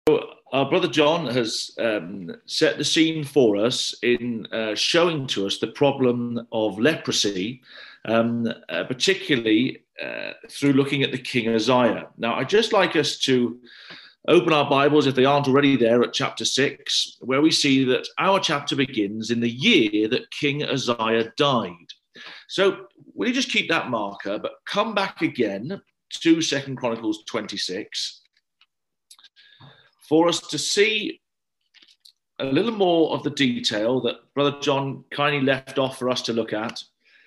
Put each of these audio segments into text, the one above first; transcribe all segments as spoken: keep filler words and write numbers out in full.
Our brother John has um, set the scene for us in uh, showing to us the problem of leprosy, um, uh, particularly uh, through looking at the King Uzziah. Now, I'd just like us to open our Bibles, if they aren't already there, at chapter six, where we see that our chapter begins in the year that King Uzziah died. So will you just keep that marker, but come back again to Second Chronicles twenty-six for us to see a little more of the detail that Brother John kindly left off for us to look at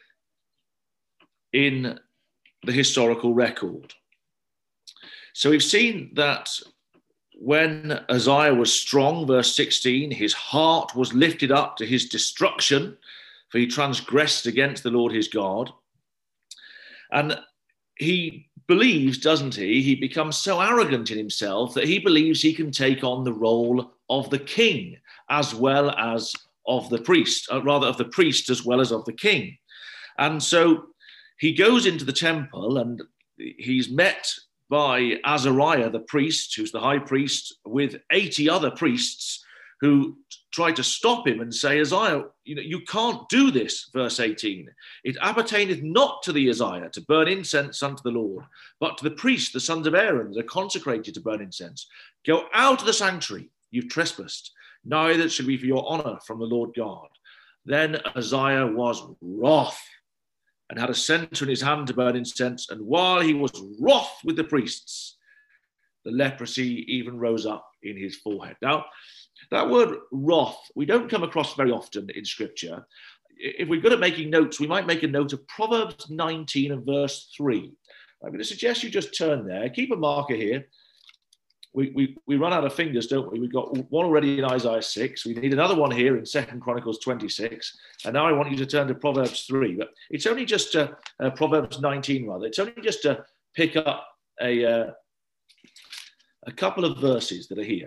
in the historical record. So we've seen that when Uzziah was strong, verse sixteen, his heart was lifted up to his destruction, for he transgressed against the Lord his God. And he believes, doesn't he? He becomes so arrogant in himself that he believes he can take on the role of the king as well as of the priest, uh, rather of the priest as well as of the king. And so he goes into the temple and he's met by Azariah, the priest, who's the high priest, with eighty other priests who try to stop him and say, Uzziah, you know, you can't do this, verse eighteen. It appertaineth not to the Uzziah to burn incense unto the Lord, but to the priests, the sons of Aaron, that are consecrated to burn incense. Go out of the sanctuary, you've trespassed. Neither should be for your honor from the Lord God. Then Uzziah was wroth, and had a censer in his hand to burn incense. And while he was wroth with the priests, the leprosy even rose up in his forehead. Now, that word wrath, we don't come across very often in Scripture. If we're good at making notes, we might make a note of Proverbs nineteen and verse three. I'm going to suggest you just turn there. Keep a marker here. We, we, we run out of fingers, don't we? We've got one already in Isaiah six. We need another one here in Second Chronicles twenty-six. And now I want you to turn to Proverbs three. But it's only just to, uh, Proverbs nineteen, rather. It's only just to pick up a, uh, a couple of verses that are here.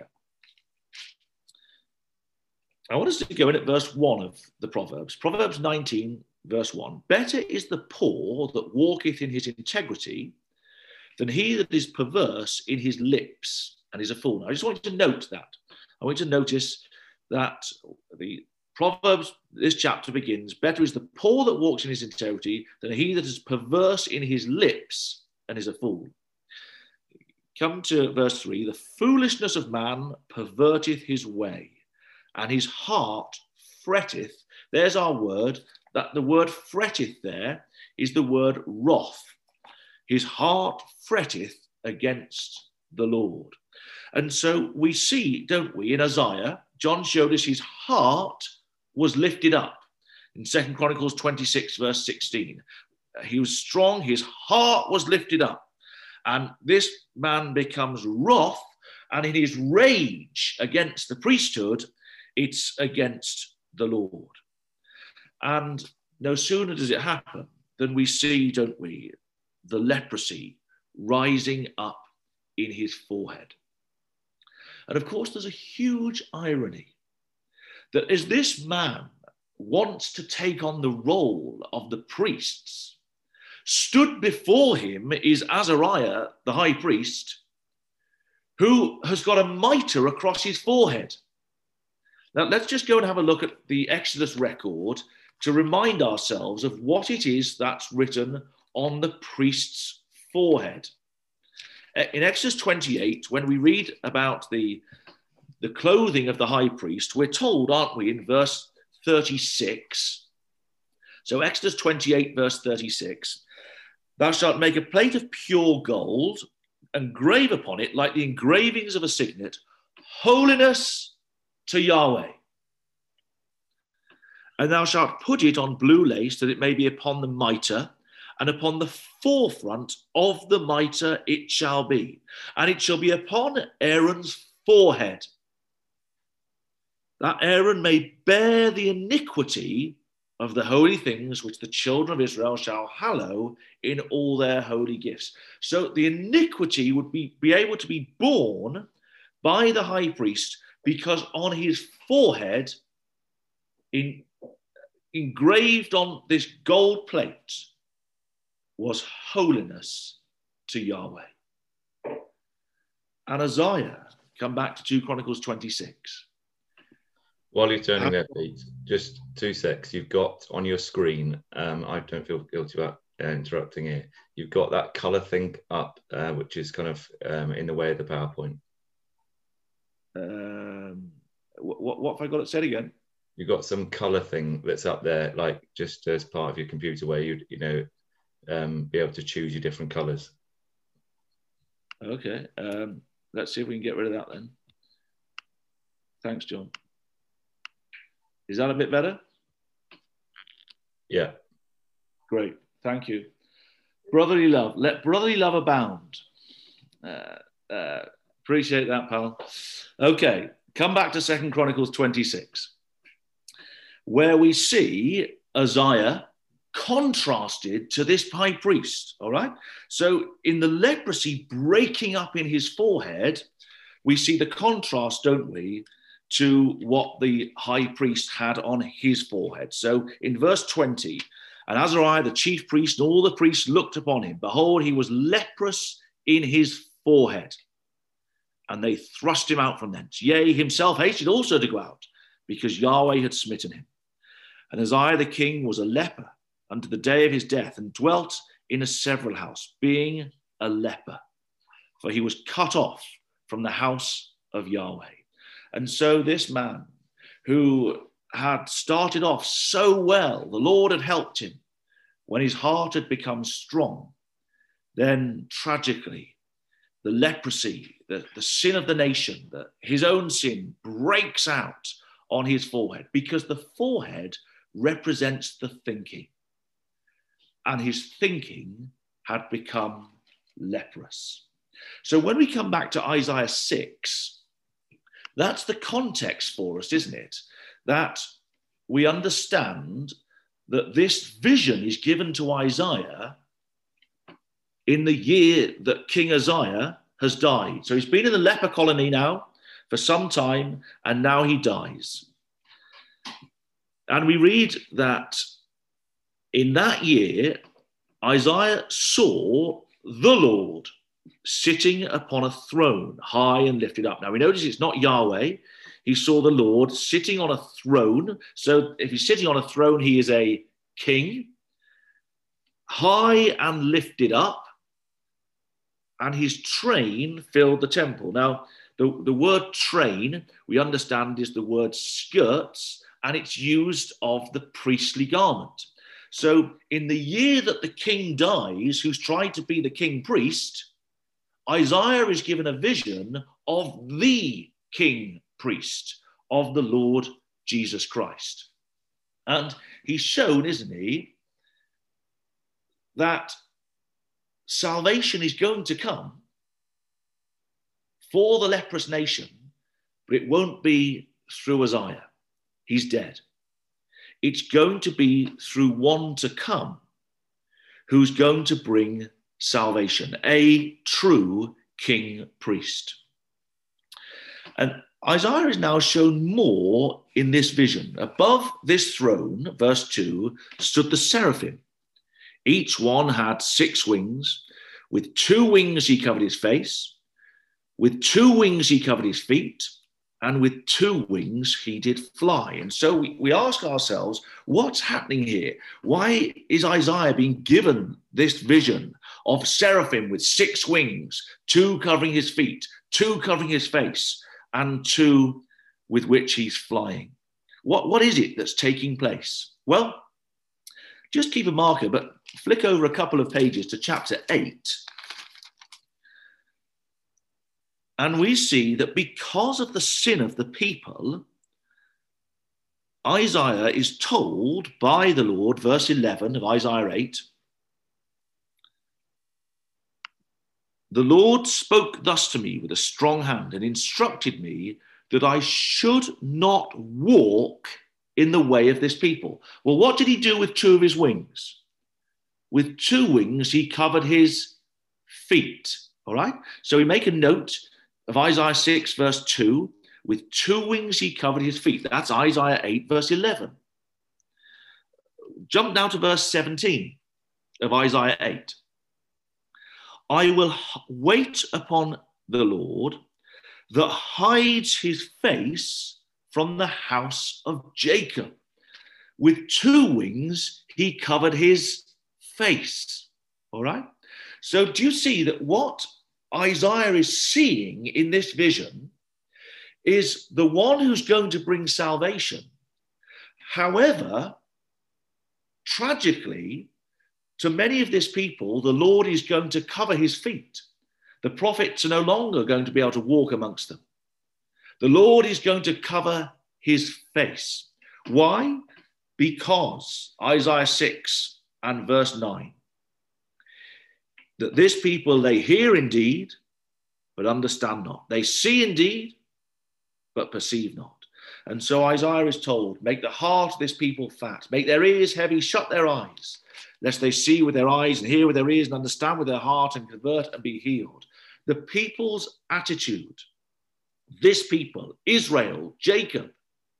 I want us to go in at verse one of the Proverbs. Proverbs nineteen, verse one. Better is the poor that walketh in his integrity than he that is perverse in his lips and is a fool. Now, I just want you to note that. I want you to notice that the Proverbs, this chapter begins, better is the poor that walks in his integrity than he that is perverse in his lips and is a fool. Come to verse three. The foolishness of man perverteth his way, and his heart fretteth. There's our word. That the word fretteth there is the word wrath. His heart fretteth against the Lord. And so we see, don't we, in Uzziah, John showed us his heart was lifted up. In Second Chronicles twenty-six, verse sixteen, he was strong, his heart was lifted up. And this man becomes wrath, and in his rage against the priesthood, it's against the Lord. And no sooner does it happen than we see, don't we, the leprosy rising up in his forehead. And of course, there's a huge irony that as this man wants to take on the role of the priests, stood before him is Azariah, the high priest, who has got a mitre across his forehead. Now, let's just go and have a look at the Exodus record to remind ourselves of what it is that's written on the priest's forehead. In Exodus twenty-eight, when we read about the, the clothing of the high priest, we're told, aren't we, in verse thirty-six. So Exodus twenty-eight, verse thirty-six, thou shalt make a plate of pure gold and grave upon it, like the engravings of a signet, holiness to Yahweh. And thou shalt put it on blue lace, that it may be upon the mitre, and upon the forefront of the mitre it shall be. And it shall be upon Aaron's forehead, that Aaron may bear the iniquity of the holy things which the children of Israel shall hallow in all their holy gifts. So the iniquity would be, be able to be borne by the high priest, because on his forehead, in, engraved on this gold plate, was holiness to Yahweh. And Uzziah come back to two Chronicles twenty-six. While you're turning there, Pete, just two secs. You've got on your screen, um, I don't feel guilty about uh, interrupting here. You've got that colour thing up, uh, which is kind of um, in the way of the PowerPoint. Um, what, what have I got it said again? You've got some colour thing that's up there, like just as part of your computer where you'd, you know, um, be able to choose your different colours. Okay. Um, let's see if we can get rid of that then. Thanks, John. Is that a bit better? Yeah. Great. Thank you. Brotherly love. Let brotherly love abound. Uh, uh, appreciate that, pal. Okay. Come back to Second Chronicles twenty-six, where we see Uzziah contrasted to this high priest. All right. So in the leprosy breaking up in his forehead, we see the contrast, don't we, to what the high priest had on his forehead. So in verse twenty, and Azariah, the chief priest, and all the priests looked upon him. Behold, he was leprous in his forehead. And they thrust him out from thence. Yea, himself hasted also to go out, because Yahweh had smitten him. And Uzziah the king was a leper unto the day of his death, and dwelt in a several house, being a leper. For he was cut off from the house of Yahweh. And so this man who had started off so well, the Lord had helped him when his heart had become strong. Then tragically, the leprosy, the, the sin of the nation, the, his own sin breaks out on his forehead, because the forehead represents the thinking. And his thinking had become leprous. So when we come back to Isaiah six, that's the context for us, isn't it? That we understand that this vision is given to Isaiah in the year that King Uzziah has died. So he's been in the leper colony now for some time, and now he dies. And we read that in that year, Isaiah saw the Lord sitting upon a throne, high and lifted up. Now we notice it's not Yahweh. He saw the Lord sitting on a throne. So if he's sitting on a throne, he is a king, high and lifted up, and his train filled the temple. Now, the, the word train, we understand, is the word skirts, and it's used of the priestly garment. So in the year that the king dies, who's tried to be the king priest, Isaiah is given a vision of the king priest, of the Lord Jesus Christ. And he's shown, isn't he, that salvation is going to come for the leprous nation, but it won't be through Uzziah. He's dead. It's going to be through one to come who's going to bring salvation, a true king priest. And Isaiah is now shown more in this vision. Above this throne, verse two, stood the seraphim. Each one had six wings. With two wings he covered his face. With two wings he covered his feet. And with two wings he did fly. And so we, we ask ourselves, what's happening here? Why is Isaiah being given this vision of seraphim with six wings, two covering his feet, two covering his face, and two with which he's flying? What, what is it that's taking place? Well, just keep a marker, but flick over a couple of pages to chapter eight. And we see that because of the sin of the people, Isaiah is told by the Lord, verse eleven of Isaiah eight, the Lord spoke thus to me with a strong hand and instructed me that I should not walk in the way of this people. Well, what did he do with two of his wings? With two wings, he covered his feet. All right. So we make a note of Isaiah six, verse two, with two wings he covered his feet. That's Isaiah eight, verse eleven. Jump now to verse seventeen of Isaiah eight. I will wait upon the Lord, that hides his face from the house of Jacob. With two wings, he covered his face. All right? So do you see that what Isaiah is seeing in this vision is the one who's going to bring salvation? However, tragically, to many of this people, the Lord is going to cover his feet. The prophets are no longer going to be able to walk amongst them. The Lord is going to cover his face. Why? Because Isaiah six and verse nine, that this people, they hear indeed, but understand not. They see indeed, but perceive not. And so Isaiah is told, make the heart of this people fat, make their ears heavy, shut their eyes, lest they see with their eyes and hear with their ears and understand with their heart and convert and be healed. The people's attitude, this people, Israel, Jacob,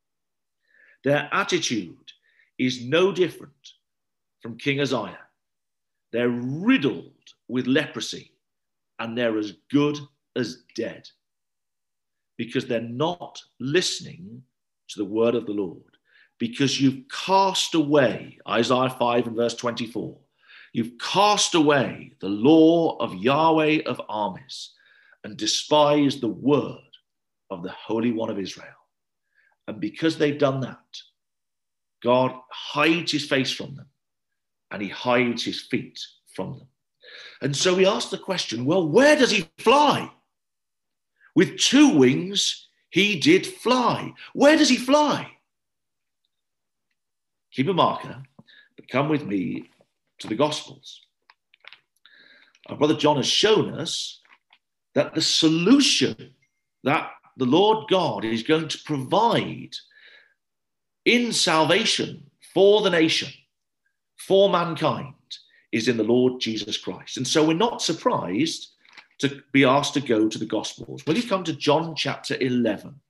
their attitude is no different from King Uzziah. They're riddled with leprosy and they're as good as dead because they're not listening to the word of the Lord. Because you've cast away, Isaiah five and verse twenty-four, you've cast away the law of Yahweh of armies and despised the word of the Holy One of Israel. And because they've done that, God hides his face from them and he hides his feet from them. And so we ask the question, well, where does he fly? With two wings, he did fly. Where does he fly? Keep a marker, but come with me to the Gospels. Our brother John has shown us that the solution that the Lord God is going to provide in salvation for the nation, for mankind, is in the Lord Jesus Christ. And so we're not surprised to be asked to go to the Gospels. Will you come to John chapter eleven?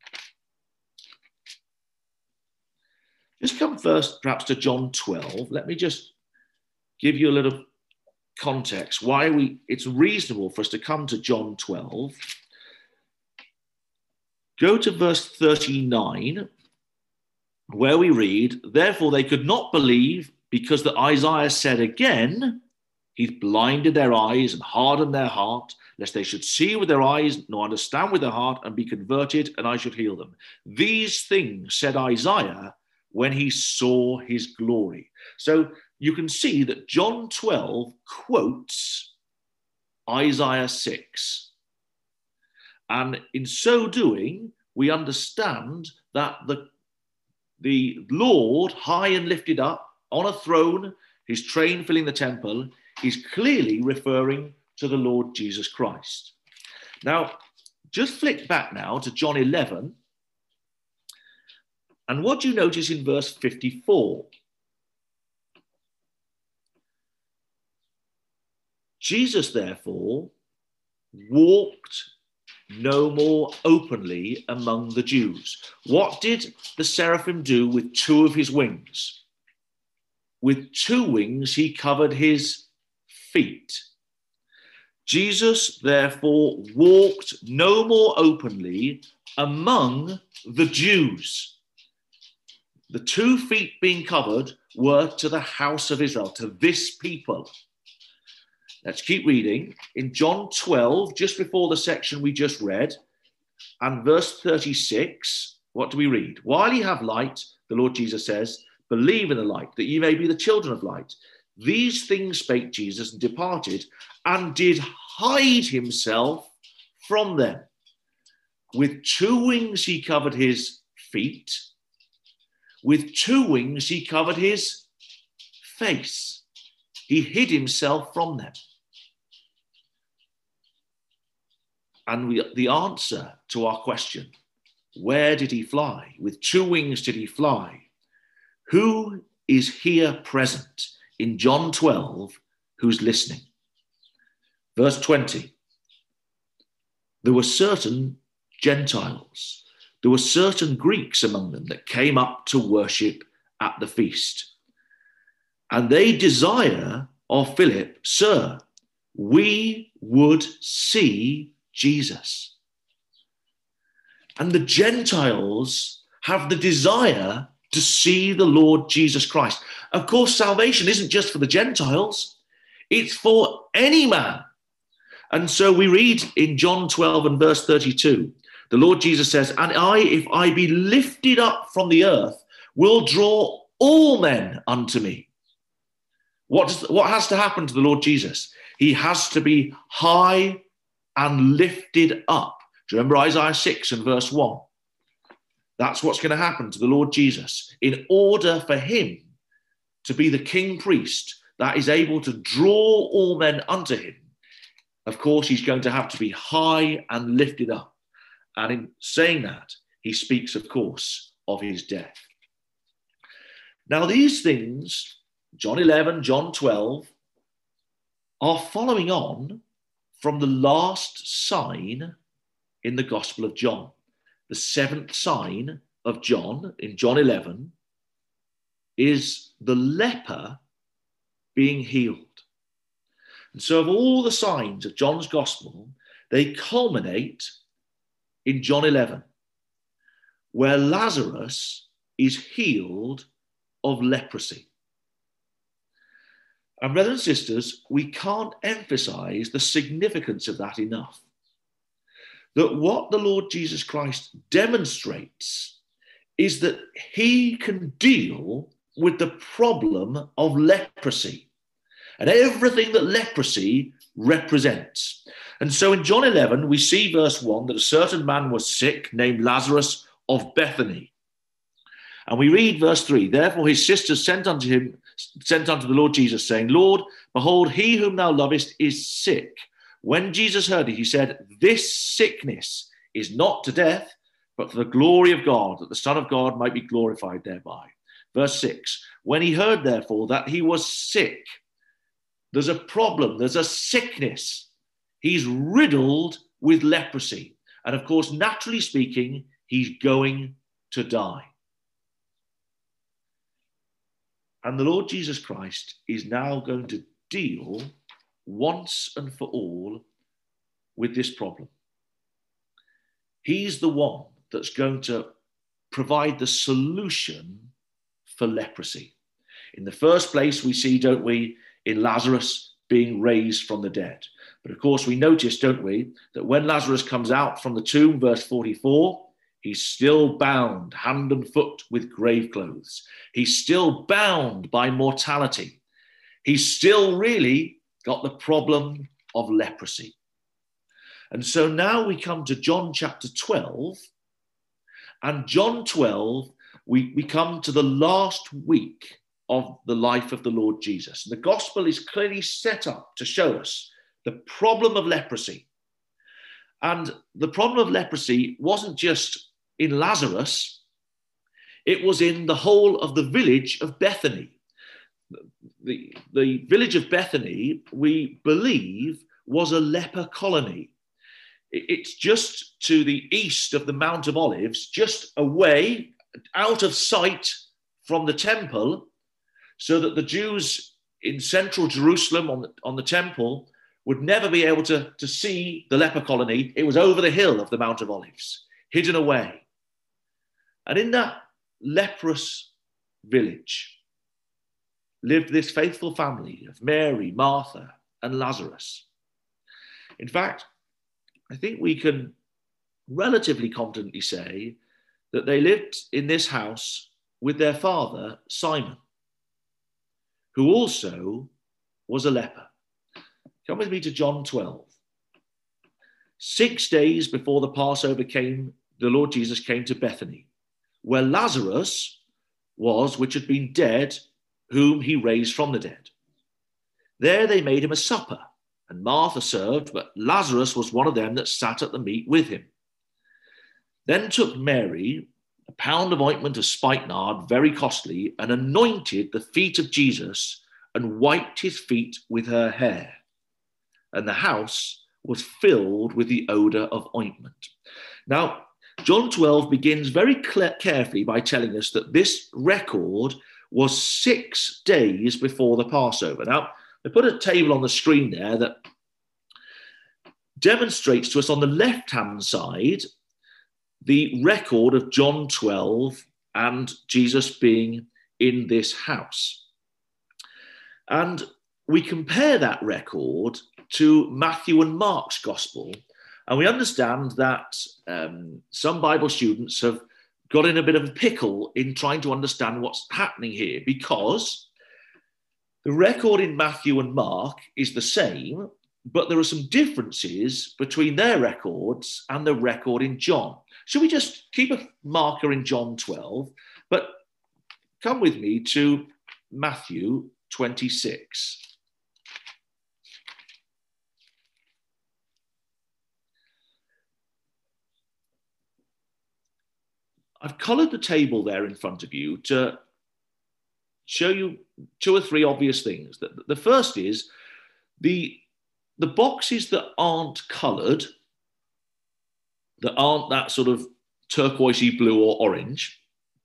Just come first, perhaps, to John twelve. Let me just give you a little context why we it's reasonable for us to come to John twelve. Go to verse thirty-nine, where we read, therefore they could not believe because that Isaiah said again, he's blinded their eyes and hardened their heart, lest they should see with their eyes, nor understand with their heart, and be converted, and I should heal them. These things said Isaiah when he saw his glory. So you can see that John twelve quotes Isaiah six. And in so doing, we understand that the, the Lord, high and lifted up on a throne, his train filling the temple, is clearly referring to the Lord Jesus Christ. Now, just flick back now to John eleven. And what do you notice in verse fifty-four? Jesus, therefore, walked no more openly among the Jews. What did the seraphim do with two of his wings? With two wings, he covered his feet. Jesus, therefore, walked no more openly among the Jews. The two feet being covered were to the house of Israel, to this people. Let's keep reading. In John twelve, just before the section we just read, and verse thirty-six, what do we read? While ye have light, the Lord Jesus says, believe in the light, that ye may be the children of light. These things spake Jesus and departed, and did hide himself from them. With two wings he covered his feet. With two wings he covered his face. He hid himself from them. And we, the answer to our question, where did he fly? With two wings did he fly? Who is here present in John twelve who's listening? Verse twenty. There were certain Gentiles, there were certain Greeks among them that came up to worship at the feast. And they desire of Philip, sir, we would see Jesus. And the Gentiles have the desire to see the Lord Jesus Christ. Of course, salvation isn't just for the Gentiles, it's for any man. And so we read in John twelve and verse thirty-two, the Lord Jesus says, and I, if I be lifted up from the earth, will draw all men unto me. What, does, what has to happen to the Lord Jesus? He has to be high and lifted up. Do you remember Isaiah six and verse one? That's what's going to happen to the Lord Jesus. In order for him to be the king priest that is able to draw all men unto him, of course, he's going to have to be high and lifted up. And in saying that, he speaks, of course, of his death. Now, these things, John eleven, John twelve, are following on from the last sign in the Gospel of John. The seventh sign of John, in John eleven, is the leper being healed. And so of all the signs of John's Gospel, they culminate in John eleven, where Lazarus is healed of leprosy. And brothers and sisters, we can't emphasize the significance of that enough. That what the Lord Jesus Christ demonstrates is that he can deal with the problem of leprosy and everything that leprosy represents. And so in John eleven, we see verse one, that a certain man was sick named Lazarus of Bethany. And we read verse three, therefore his sisters sent unto him, sent unto the Lord Jesus, saying, Lord, behold, he whom thou lovest is sick. When Jesus heard it, he said, this sickness is not to death, but for the glory of God, that the Son of God might be glorified thereby. Verse six, when he heard, therefore, that he was sick, there's a problem, there's a sickness. He's riddled with leprosy. And of course, naturally speaking, he's going to die. And the Lord Jesus Christ is now going to deal once and for all with this problem. He's the one that's going to provide the solution for leprosy. In the first place, we see, don't we, in Lazarus being raised from the dead. But of course, we notice, don't we, that when Lazarus comes out from the tomb, verse forty-four, he's still bound hand and foot with grave clothes. He's still bound by mortality. He's still really got the problem of leprosy. And so now we come to John chapter twelve. And John twelve, we, we come to the last week of the life of the Lord Jesus. And the gospel is clearly set up to show us the problem of leprosy. And the problem of leprosy wasn't just in Lazarus, it was in the whole of the village of Bethany. The, the village of Bethany, we believe, was a leper colony. It's just to the east of the Mount of Olives, just away, out of sight from the temple, so that the Jews in central Jerusalem on the, on the temple would never be able to, to see the leper colony. It was over the hill of the Mount of Olives, hidden away. And in that leprous village lived this faithful family of Mary, Martha, and Lazarus. In fact, I think we can relatively confidently say that they lived in this house with their father, Simon, who also was a leper. Come with me to John twelve. Six days before the Passover came, the Lord Jesus came to Bethany, where Lazarus was, which had been dead, whom he raised from the dead. There they made him a supper, and Martha served, but Lazarus was one of them that sat at the meat with him. Then took Mary a pound of ointment of spikenard, very costly, and anointed the feet of Jesus and wiped his feet with her hair. And the house was filled with the odor of ointment. Now, John twelve begins very carefully by telling us that this record was six days before the Passover. Now, they put a table on the screen there that demonstrates to us on the left-hand side the record of John twelve and Jesus being in this house. And we compare that record to Matthew and Mark's gospel, and we understand that um, some Bible students have got in a bit of a pickle in trying to understand what's happening here, because the record in Matthew and Mark is the same, but there are some differences between their records and the record in John. Should we just keep a marker in John twelve, but come with me to Matthew twenty-six. I've coloured the table there in front of you to show you two or three obvious things. The first is the, the boxes that aren't coloured, that aren't that sort of turquoisey blue or orange,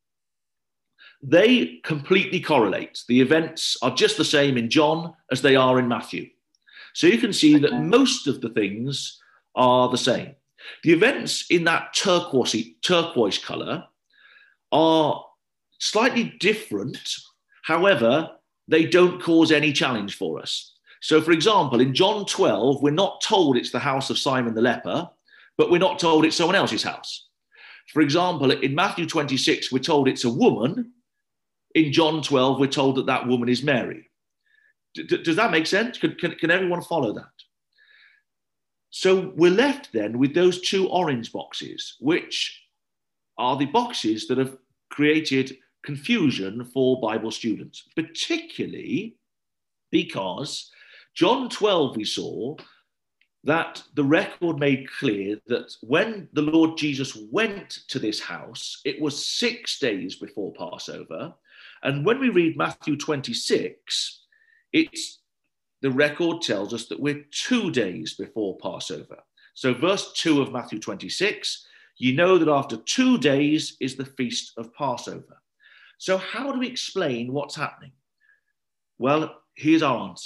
they completely correlate. The events are just the same in John as they are in Matthew. So you can see that most of the things are the same. The events in that turquoisey, turquoise colour are slightly different. However, they don't cause any challenge for us. So, for example, in John twelve, we're not told it's the house of Simon the leper, but we're not told it's someone else's house. For example, in Matthew twenty-six, we're told it's a woman. In John twelve, we're told that that woman is Mary. D- does that make sense? Can, can, can everyone follow that? So we're left then with those two orange boxes, which are the boxes that have created confusion for Bible students, particularly because John twelve, we saw that the record made clear that when the Lord Jesus went to this house, it was six days before Passover. And when we read Matthew twenty-six, it's the record tells us that we're two days before Passover. So verse two of Matthew twenty-six, you know that after two days is the feast of Passover. So how do we explain what's happening? Well, here's our answer.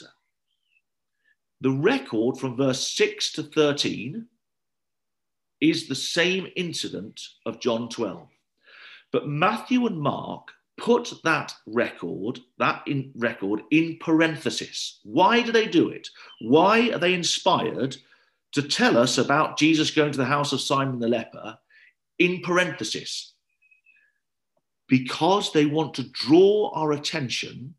The record from verse six to thirteen is the same incident of John twelve. But Matthew and Mark put that record, that in record in parenthesis. Why do they do it? Why are they inspired to tell us about Jesus going to the house of Simon the leper in parenthesis? Because they want to draw our attention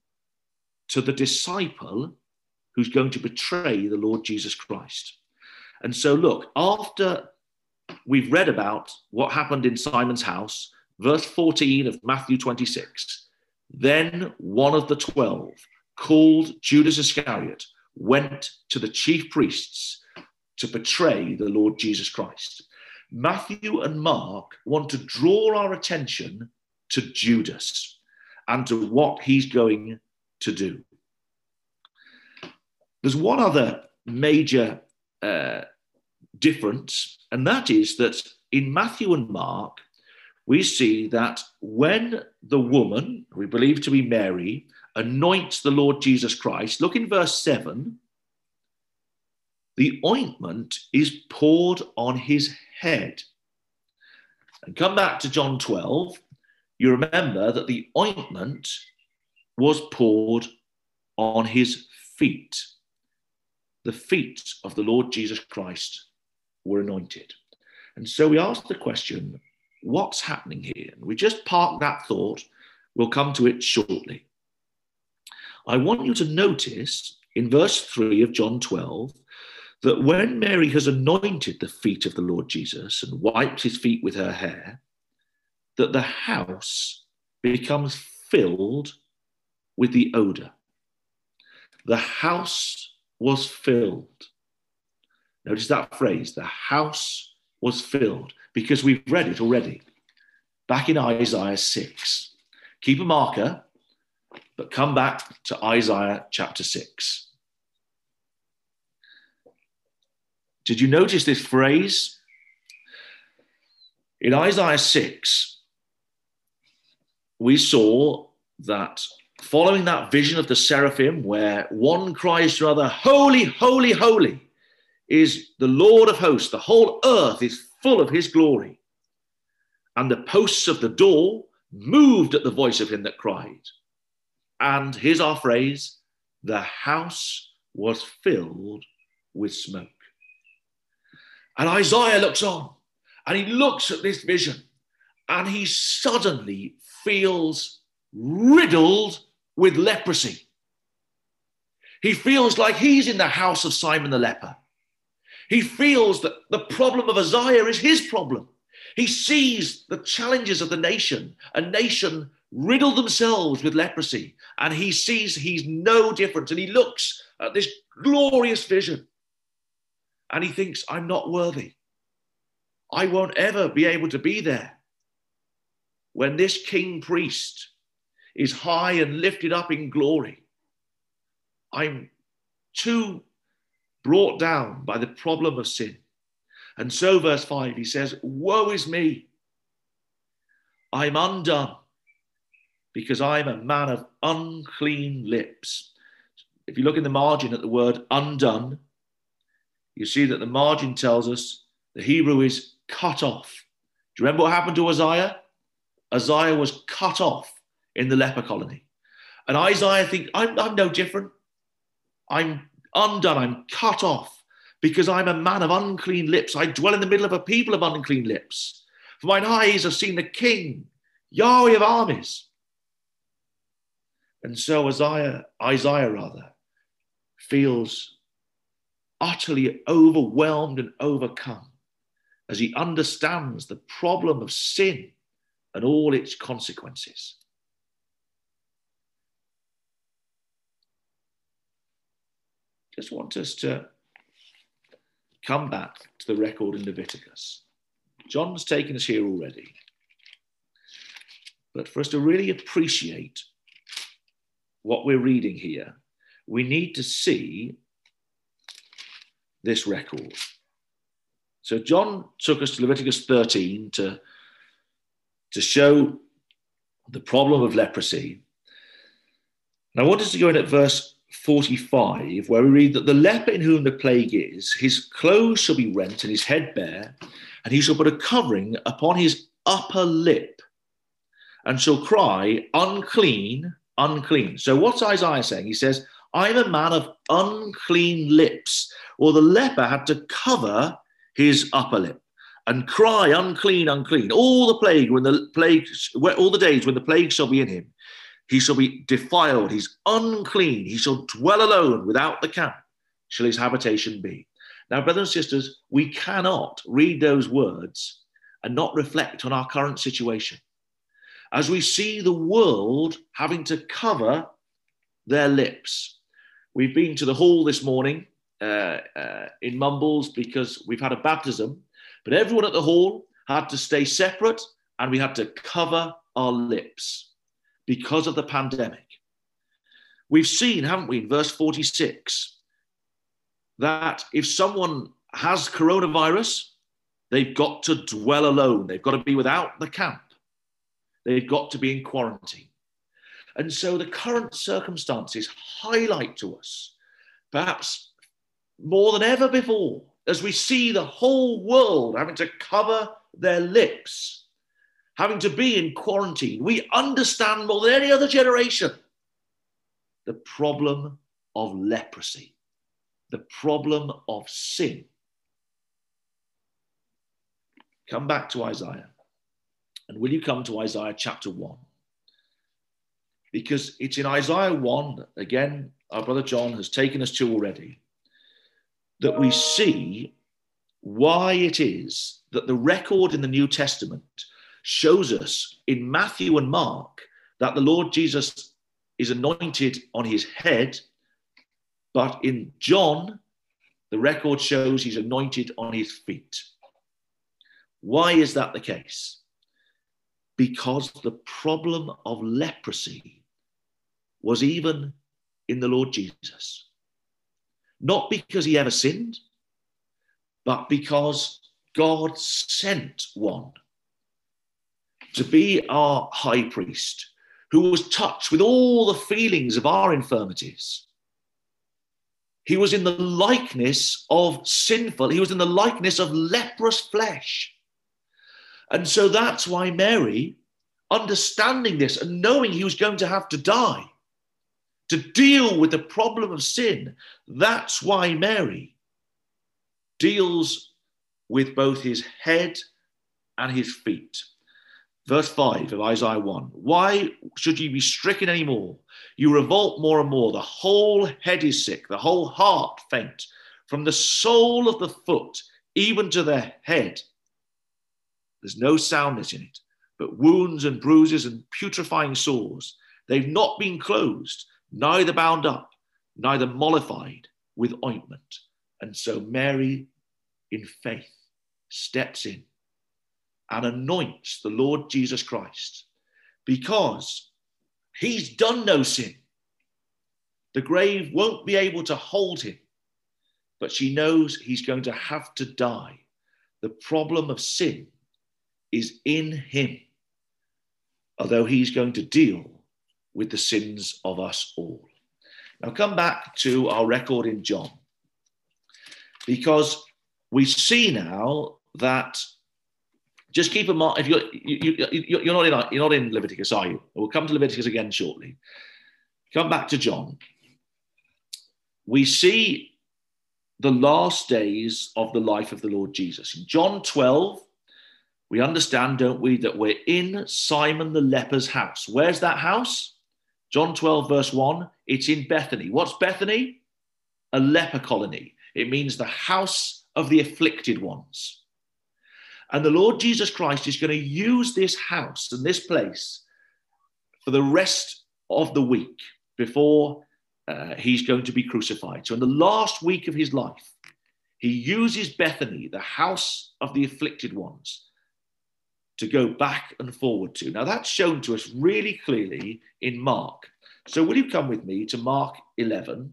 to the disciple who's going to betray the Lord Jesus Christ. And so look, after we've read about what happened in Simon's house, verse fourteen of Matthew twenty-six, then one of the twelve, called Judas Iscariot, went to the chief priests to betray the Lord Jesus Christ. Matthew and Mark want to draw our attention to Judas and to what he's going to do. There's one other major uh, difference, and that is that in Matthew and Mark, we see that when the woman, we believe to be Mary, anoints the Lord Jesus Christ, look in verse seven, the ointment is poured on his head. And come back to John twelve, you remember that the ointment was poured on his feet. The feet of the Lord Jesus Christ were anointed. And so we ask the question, what's happening here? And we just park that thought. We'll come to it shortly. I want you to notice in verse three of John twelve that when Mary has anointed the feet of the Lord Jesus and wiped his feet with her hair, that the house becomes filled with the odor. The house was filled. Notice that phrase, the house was filled, because we've read it already back in Isaiah six. Keep a marker, but come back to Isaiah chapter six. Did you notice this phrase? In Isaiah six, we saw that following that vision of the seraphim, where one cries to another, holy, holy, holy is the Lord of hosts. The whole earth is full of his glory. and the posts of the door moved at the voice of him that cried. And here's our phrase, the house was filled with smoke. And Isaiah looks on, and he looks at this vision, and he suddenly feels riddled with leprosy. He feels like he's in the house of Simon the leper. He feels that the problem of Isaiah is his problem. He sees the challenges of the nation, a nation riddled themselves with leprosy, and he sees he's no different. And he looks at this glorious vision, and he thinks, I'm not worthy. I won't ever be able to be there when this king priest is high and lifted up in glory. I'm too brought down by the problem of sin. And so verse five, he says, woe is me. I'm undone because I'm a man of unclean lips. If you look in the margin at the word undone, you see that the margin tells us the Hebrew is cut off. Do you remember what happened to Isaiah? Isaiah was cut off in the leper colony. And Isaiah thinks, I'm, I'm no different. I'm undone, I'm cut off because I'm a man of unclean lips. I dwell in the middle of a people of unclean lips. For mine eyes have seen the King, Yahweh of armies. And so Isaiah, Isaiah rather, feels utterly overwhelmed and overcome as he understands the problem of sin and all its consequences. Just want us to come back to the record in Leviticus. John's taken us here already. But for us to really appreciate what we're reading here, we need to see this record. So John took us to Leviticus thirteen to, to show the problem of leprosy. And I want us to go in at verse forty-five, where we read that the leper in whom the plague is, his clothes shall be rent and his head bare, and he shall put a covering upon his upper lip, and shall cry, unclean, unclean. So what's Isaiah saying? He says, I'm a man of unclean lips. Well, the leper had to cover his upper lip and cry, unclean, unclean. All the plague, when the plague, all the days when the plague shall be in him, he shall be defiled, he's unclean, he shall dwell alone without the camp, shall his habitation be. Now, brothers and sisters, we cannot read those words and not reflect on our current situation. As we see the world having to cover their lips. We've been to the hall this morning uh, uh, in Mumbles because we've had a baptism, but everyone at the hall had to stay separate and we had to cover our lips because of the pandemic. We've seen, haven't we, in verse forty-six, that if someone has coronavirus, they've got to dwell alone. They've got to be without the camp. They've got to be in quarantine. And so the current circumstances highlight to us, perhaps more than ever before, as we see the whole world having to cover their lips, having to be in quarantine, we understand more than any other generation the problem of leprosy, the problem of sin. Come back to Isaiah. And will you come to Isaiah chapter one? Because it's in Isaiah one, again, our brother John has taken us to already, that we see why it is that the record in the New Testament shows us in Matthew and Mark that the Lord Jesus is anointed on his head, but in John, the record shows he's anointed on his feet. Why is that the case? Because the problem of leprosy was even in the Lord Jesus. Not because he ever sinned, but because God sent one to be our high priest, who was touched with all the feelings of our infirmities. He was in the likeness of sinful, he was in the likeness of leprous flesh. And so that's why Mary, understanding this and knowing he was going to have to die to deal with the problem of sin, that's why Mary deals with both his head and his feet. Verse five of Isaiah one, why should you be stricken any more? You revolt more and more. The whole head is sick, the whole heart faint. From the sole of the foot even to the head, there's no soundness in it, but wounds and bruises and putrefying sores. They've not been closed, neither bound up, neither mollified with ointment. And so Mary, in faith, steps in and anoints the Lord Jesus Christ, because he's done no sin. The grave won't be able to hold him, but she knows he's going to have to die. The problem of sin is in him, although he's going to deal with the sins of us all. Now come back to our record in John, because we see now that, just keep in mind, if you're, you, you, you're, not in, you're not in Leviticus, are you? We'll come to Leviticus again shortly. Come back to John. We see the last days of the life of the Lord Jesus. In John twelve, we understand, don't we, that we're in Simon the leper's house. Where's that house? John twelve, verse one, it's in Bethany. What's Bethany? A leper colony. It means the house of the afflicted ones. And the Lord Jesus Christ is going to use this house and this place for the rest of the week before uh, he's going to be crucified. So in the last week of his life, he uses Bethany, the house of the afflicted ones, to go back and forward to. Now that's shown to us really clearly in Mark. So will you come with me to Mark eleven?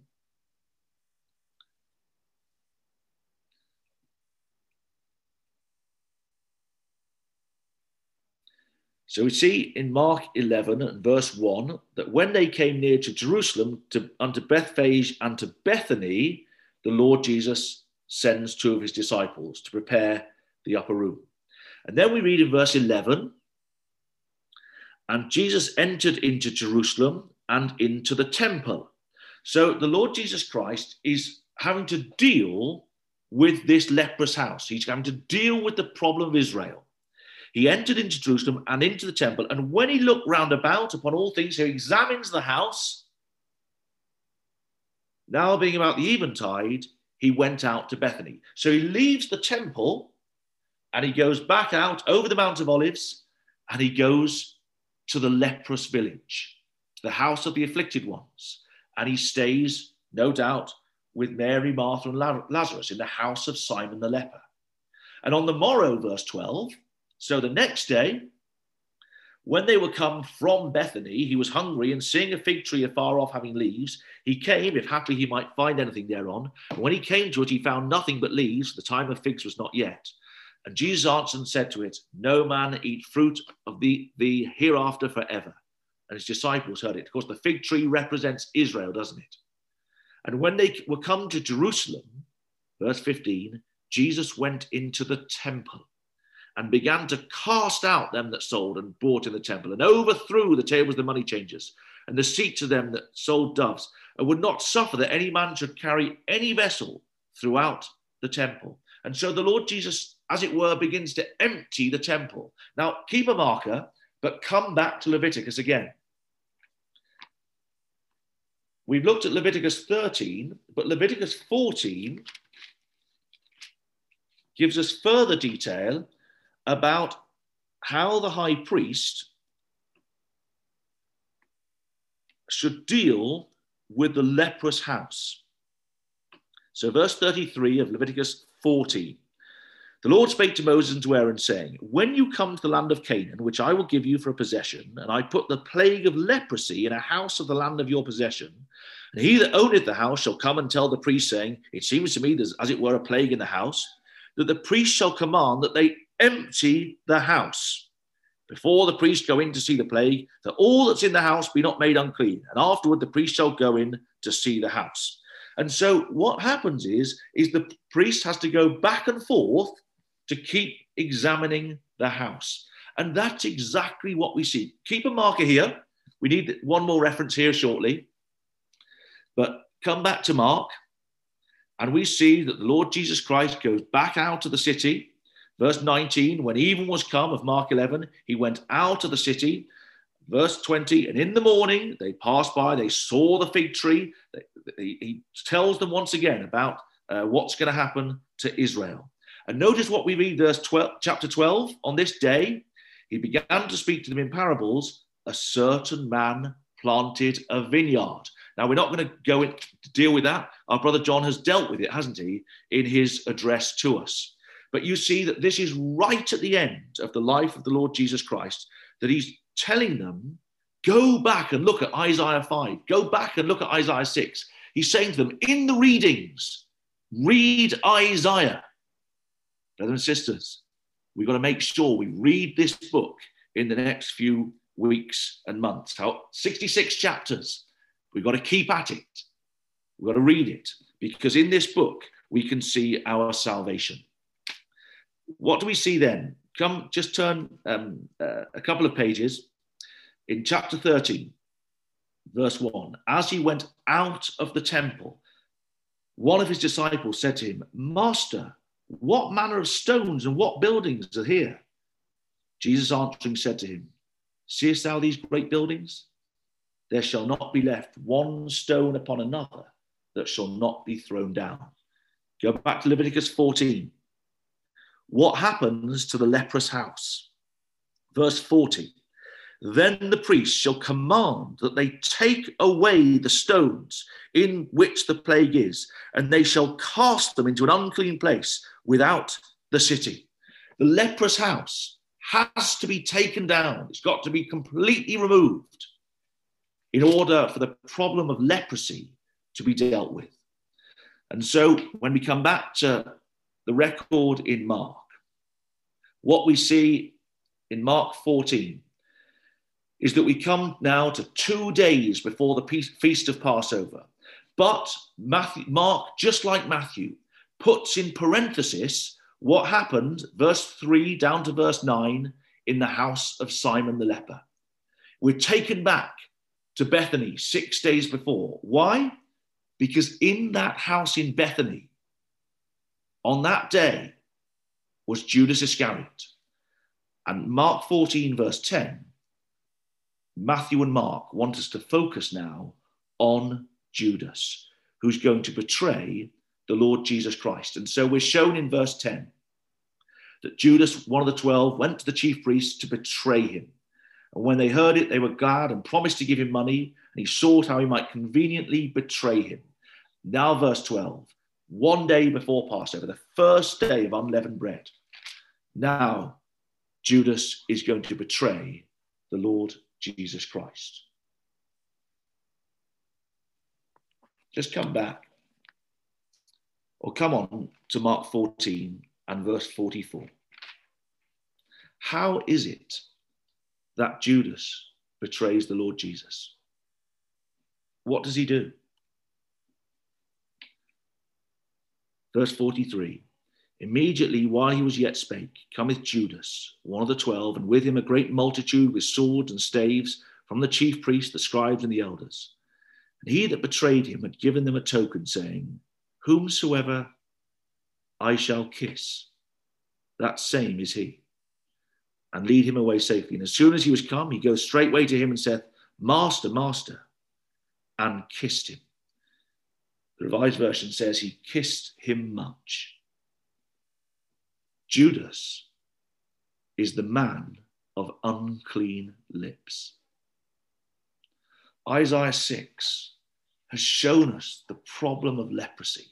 So we see in Mark eleven and verse one that when they came near to Jerusalem, to, unto Bethphage and to Bethany, the Lord Jesus sends two of his disciples to prepare the upper room. And then we read in verse eleven, and Jesus entered into Jerusalem and into the temple. So the Lord Jesus Christ is having to deal with this leprous house. He's having to deal with the problem of Israel. He entered into Jerusalem and into the temple, and when he looked round about upon all things, he examines the house. Now being about the eventide, he went out to Bethany. So he leaves the temple and he goes back out over the Mount of Olives, and he goes to the leprous village, the house of the afflicted ones. And he stays, no doubt, with Mary, Martha, and Lazarus in the house of Simon the leper. And on the morrow, verse twelve, so the next day, when they were come from Bethany, he was hungry, and seeing a fig tree afar off having leaves, he came, if haply he might find anything thereon. And when he came to it, he found nothing but leaves. The time of figs was not yet. And Jesus answered and said to it, no man eat fruit of the, the hereafter forever. And his disciples heard it. Of course, the fig tree represents Israel, doesn't it? And when they were come to Jerusalem, verse fifteen, Jesus went into the temple and began to cast out them that sold and bought in the temple, and overthrew the tables of the money changers and the seats of them that sold doves, and would not suffer that any man should carry any vessel throughout the temple. And so the Lord Jesus, as it were, begins to empty the temple. Now, keep a marker, but come back to Leviticus again. We've looked at Leviticus thirteen, but Leviticus fourteen gives us further detail about how the high priest should deal with the leprous house. So verse thirty-three of Leviticus fourteen. The Lord spake to Moses and to Aaron, saying, when you come to the land of Canaan, which I will give you for a possession, and I put the plague of leprosy in a house of the land of your possession, and he that owneth the house shall come and tell the priest, saying, it seems to me there's as it were a plague in the house, that the priest shall command that they empty the house before the priest go in to see the plague, that all that's in the house be not made unclean. And afterward the priest shall go in to see the house. And so what happens is, is the priest has to go back and forth to keep examining the house. And that's exactly what we see. Keep a marker here. We need one more reference here shortly. But come back to Mark, and we see that the Lord Jesus Christ goes back out of the city. Verse nineteen, when even was come of Mark eleven, he went out of the city. Verse twenty, and in the morning they passed by, they saw the fig tree. He tells them once again about uh, what's going to happen to Israel. And notice what we read, verse twelve, chapter twelve. On this day, he began to speak to them in parables. A certain man planted a vineyard. Now, we're not going to go in to deal with that. Our brother John has dealt with it, hasn't he, in his address to us. But you see that this is right at the end of the life of the Lord Jesus Christ, that he's telling them, go back and look at Isaiah five. Go back and look at Isaiah six. He's saying to them, in the readings, read Isaiah. Brothers and sisters, we've got to make sure we read this book in the next few weeks and months. How sixty-six chapters. We've got to keep at it. We've got to read it, because in this book, we can see our salvation. What do we see then? Come, just turn um, uh, a couple of pages. In chapter thirteen, verse one, as he went out of the temple, one of his disciples said to him, Master, what manner of stones and what buildings are here? Jesus answering said to him, seest thou these great buildings? There shall not be left one stone upon another that shall not be thrown down. Go back to Leviticus fourteen. What happens to the leprous house? Verse forty. Then the priest shall command that they take away the stones in which the plague is, and they shall cast them into an unclean place without the city. The leprous house has to be taken down. It's got to be completely removed in order for the problem of leprosy to be dealt with. And so when we come back to the record in Mark, what we see in Mark fourteen is that we come now to two days before the feast of Passover. But Matthew, Mark, just like Matthew, puts in parenthesis what happened, verse three down to verse nine, in the house of Simon the leper. We're taken back to Bethany six days before. Why? Because in that house in Bethany, on that day, was Judas Iscariot. And Mark fourteen, verse ten, Matthew and Mark want us to focus now on Judas, who's going to betray the Lord Jesus Christ. And so we're shown in verse ten that Judas, one of the twelve, went to the chief priests to betray him. And when they heard it, they were glad and promised to give him money, and he sought how he might conveniently betray him. Now, verse twelve, one day before Passover, the first day of unleavened bread, now Judas is going to betray the Lord Jesus Christ. Just come back, or come on to Mark fourteen and verse forty-four. How is it that Judas betrays the Lord Jesus? What does he do? Verse forty-three. Immediately while he was yet spake, cometh Judas, one of the twelve, and with him a great multitude with swords and staves from the chief priests, the scribes, and the elders. And he that betrayed him had given them a token, saying, whomsoever I shall kiss, that same is he, and lead him away safely. And as soon as he was come, he goes straightway to him and saith, Master, Master, and kissed him. The Revised Version says he kissed him much. Judas is the man of unclean lips. Isaiah six has shown us the problem of leprosy.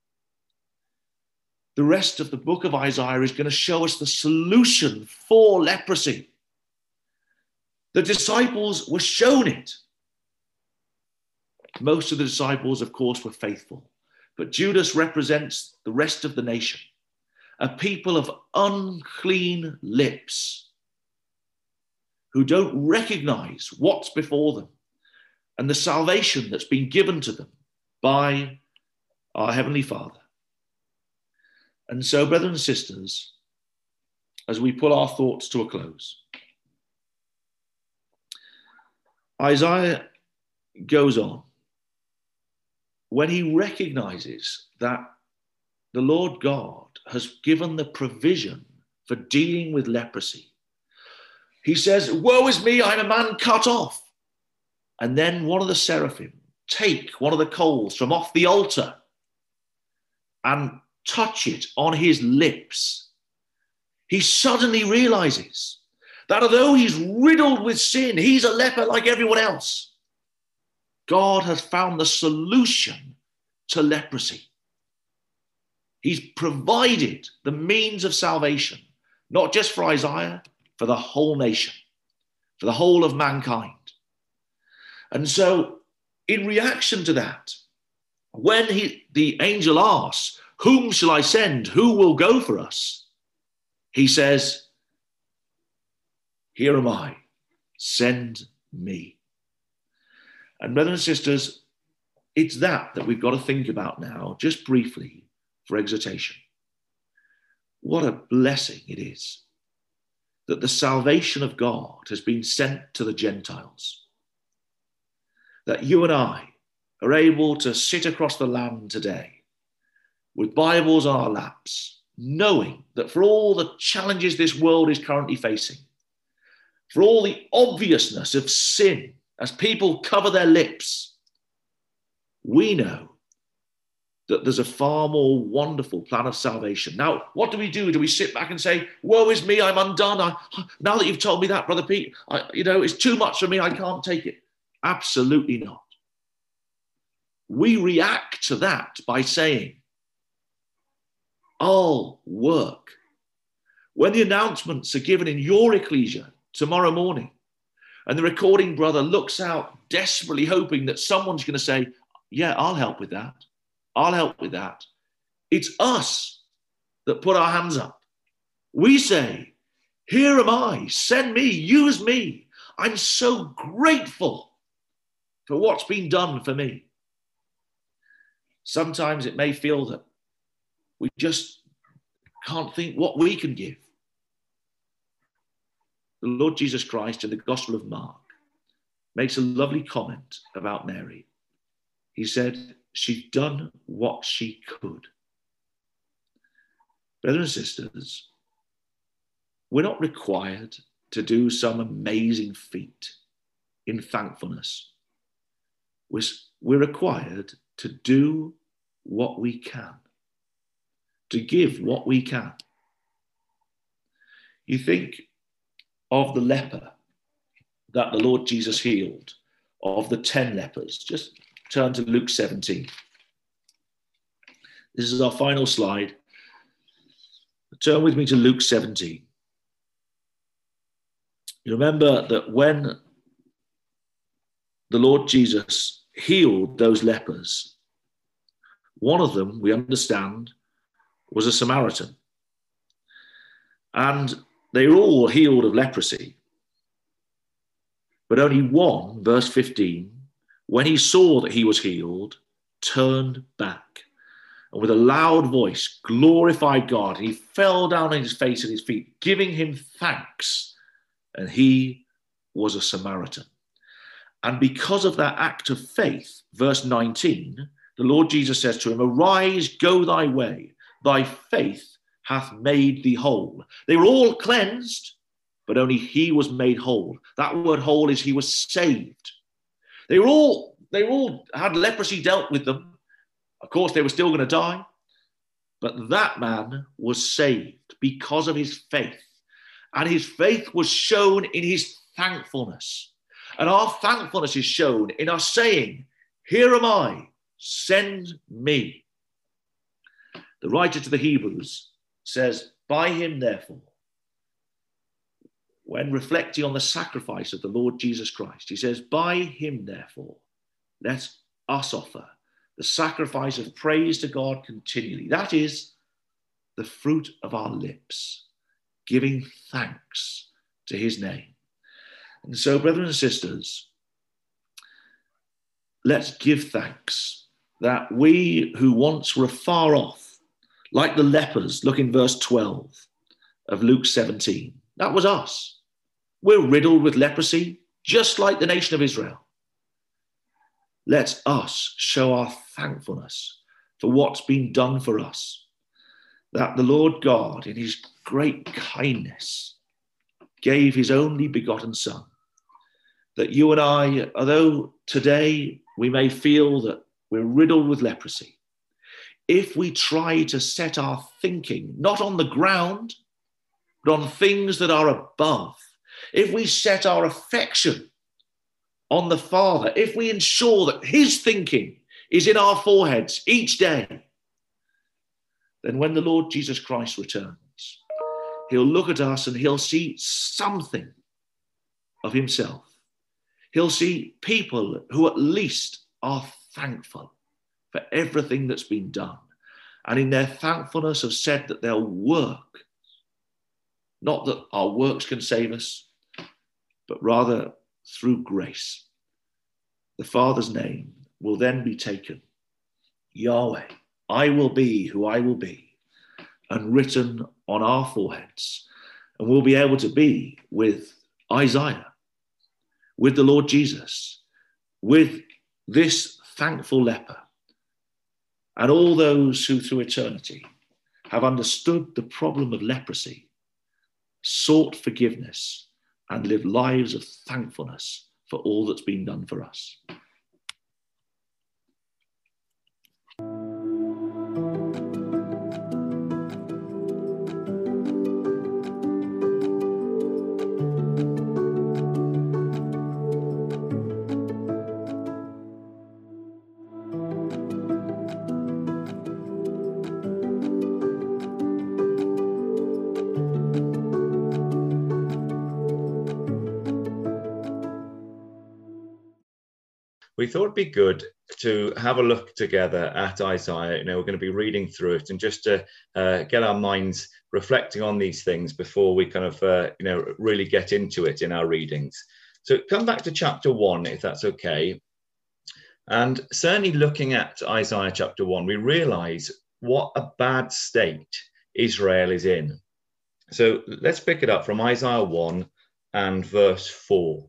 The rest of the book of Isaiah is going to show us the solution for leprosy. The disciples were shown it. Most of the disciples, of course, were faithful, but Judas represents the rest of the nation. A people of unclean lips who don't recognize what's before them and the salvation that's been given to them by our Heavenly Father. And so, brothers and sisters, as we pull our thoughts to a close. Isaiah goes on when he recognizes that the Lord God has given the provision for dealing with leprosy. He says, woe is me, I'm a man cut off. And then one of the seraphim take one of the coals from off the altar and touch it on his lips. He suddenly realizes that although he's riddled with sin, he's a leper like everyone else. God has found the solution to leprosy. He's provided the means of salvation, not just for Isaiah, for the whole nation, for the whole of mankind. And so in reaction to that, when he, the angel asks, whom shall I send? Who will go for us? He says, here am I, send me. And brothers and sisters, it's that that we've got to think about now, just briefly, for exhortation. What a blessing it is that the salvation of God has been sent to the Gentiles. That you and I are able to sit across the land today with Bibles on our laps, knowing that for all the challenges this world is currently facing, for all the obviousness of sin as people cover their lips, we know that there's a far more wonderful plan of salvation. Now, what do we do? Do we sit back and say, woe is me, I'm undone. I, now that you've told me that, Brother Pete, I, you know, it's too much for me, I can't take it. Absolutely not. We react to that by saying, I'll work. When the announcements are given in your ecclesia tomorrow morning, and the recording brother looks out desperately hoping that someone's going to say, yeah, I'll help with that. I'll help with that. It's us that put our hands up. We say, here am I, send me, use me. I'm so grateful for what's been done for me. Sometimes it may feel that we just can't think what we can give. The Lord Jesus Christ in the Gospel of Mark makes a lovely comment about Mary. He said, she's done what she could. Brothers and sisters, we're not required to do some amazing feat in thankfulness. We're, we're required to do what we can, to give what we can. You think of the leper that the Lord Jesus healed, of the ten lepers. Just turn to Luke seventeen. This is our final slide. Turn with me to Luke seventeen. You remember that when the Lord Jesus healed those lepers, one of them, we understand, was a Samaritan. And they were all healed of leprosy. But only one, verse fifteen, when he saw that he was healed, turned back and with a loud voice glorified God. He fell down on his face and his feet, giving him thanks. And he was a Samaritan. And because of that act of faith, verse nineteen, the Lord Jesus says to him, arise, go thy way. Thy faith hath made thee whole. They were all cleansed, but only he was made whole. That word whole is he was saved. They were all, they all had leprosy dealt with them. Of course, they were still going to die. But that man was saved because of his faith. And his faith was shown in his thankfulness. And our thankfulness is shown in us saying, here am I, send me. The writer to the Hebrews says, by him, therefore, when reflecting on the sacrifice of the Lord Jesus Christ, he says, by him, therefore, let us offer the sacrifice of praise to God continually. That is the fruit of our lips, giving thanks to his name. And so, brothers and sisters, let's give thanks that we who once were far off, like the lepers, look in verse twelve, of Luke seventeen. That was us. We're riddled with leprosy, just like the nation of Israel. Let us show our thankfulness for what's been done for us, that the Lord God, in his great kindness, gave his only begotten Son, that you and I, although today we may feel that we're riddled with leprosy, if we try to set our thinking not on the ground, but on things that are above, if we set our affection on the Father, if we ensure that his thinking is in our foreheads each day, then when the Lord Jesus Christ returns, he'll look at us and he'll see something of himself. He'll see people who at least are thankful for everything that's been done. And in their thankfulness have said that they'll work. Not that our works can save us, but rather through grace. The Father's name will then be taken. Yahweh, I will be who I will be, and written on our foreheads. And we'll be able to be with Isaiah, with the Lord Jesus, with this thankful leper, and all those who through eternity have understood the problem of leprosy, sought forgiveness, and lived lives of thankfulness for all that's been done for us. We thought it'd be good to have a look together at Isaiah. You know, we're going to be reading through it, and just to uh, get our minds reflecting on these things before we kind of, uh, you know, really get into it in our readings. So come back to chapter one, if that's okay. And certainly looking at Isaiah chapter one, we realize what a bad state Israel is in. So let's pick it up from Isaiah one and verse four.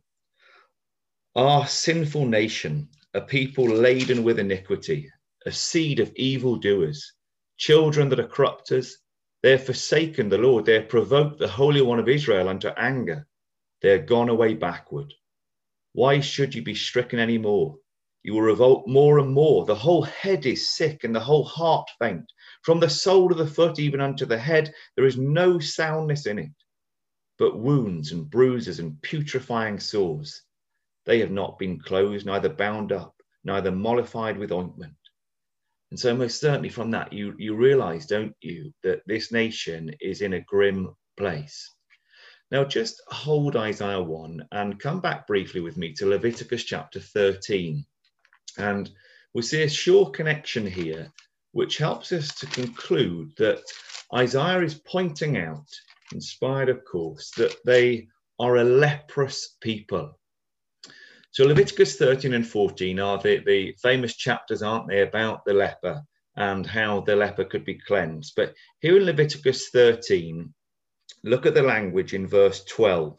Our sinful nation, a people laden with iniquity, a seed of evildoers, children that are corrupters, they have forsaken the Lord, they have provoked the Holy One of Israel unto anger, they are gone away backward. Why should you be stricken any more? You will revolt more and more. The whole head is sick and the whole heart faint. From the sole of the foot even unto the head, there is no soundness in it, but wounds and bruises and putrefying sores. They have not been closed, neither bound up, neither mollified with ointment. And so most certainly from that, you, you realize, don't you, that this nation is in a grim place. Now just hold Isaiah one and come back briefly with me to Leviticus chapter thirteen. And we see a sure connection here, which helps us to conclude that Isaiah is pointing out, inspired of course, that they are a leprous people. So Leviticus thirteen and fourteen are the, the famous chapters, aren't they, about the leper and how the leper could be cleansed. But here in Leviticus thirteen, look at the language in verse twelve.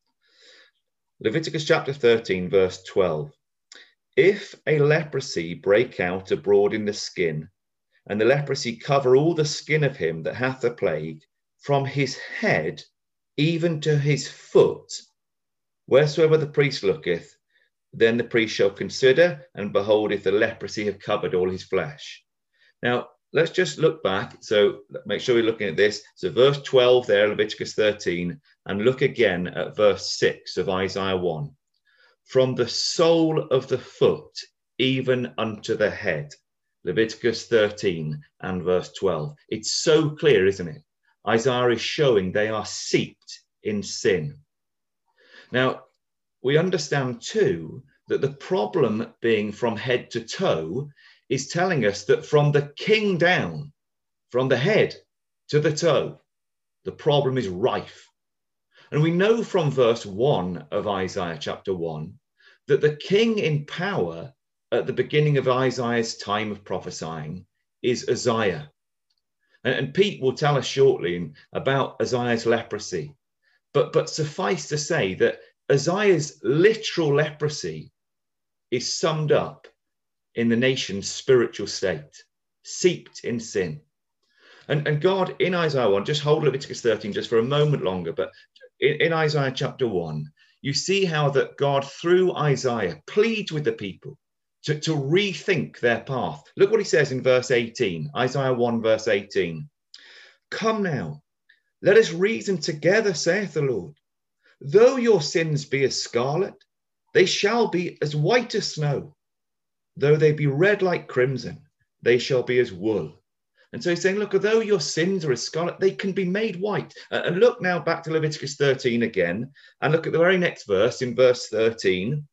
Leviticus chapter thirteen, verse twelve. If a leprosy break out abroad in the skin, and the leprosy cover all the skin of him that hath the plague, from his head even to his foot, wheresoever the priest looketh, then the priest shall consider, and behold, if the leprosy have covered all his flesh. Now, let's just look back. So make sure we're looking at this. So verse twelve there, Leviticus thirteen, and look again at verse six of Isaiah one. From the sole of the foot, even unto the head. Leviticus thirteen and verse twelve. It's so clear, isn't it? Isaiah is showing they are seeped in sin. Now, we understand too that the problem being from head to toe is telling us that from the king down, from the head to the toe, the problem is rife. And we know from verse one of Isaiah chapter one that the king in power at the beginning of Isaiah's time of prophesying is Uzziah. And, and Pete will tell us shortly about Uzziah's leprosy. But, but suffice to say that Uzziah's literal leprosy is summed up in the nation's spiritual state, seeped in sin. And, and God, in Isaiah one, just hold Leviticus thirteen just for a moment longer, but in, in Isaiah chapter one, you see how that God, through Isaiah, pleads with the people to, to rethink their path. Look what he says in verse eighteen, Isaiah one, verse eighteen. Come now, let us reason together, saith the Lord. Though your sins be as scarlet, they shall be as white as snow. Though they be red like crimson, they shall be as wool. And so he's saying, look, although your sins are as scarlet, they can be made white. Uh, and look now back to Leviticus thirteen again, and look at the very next verse, in verse thirteen,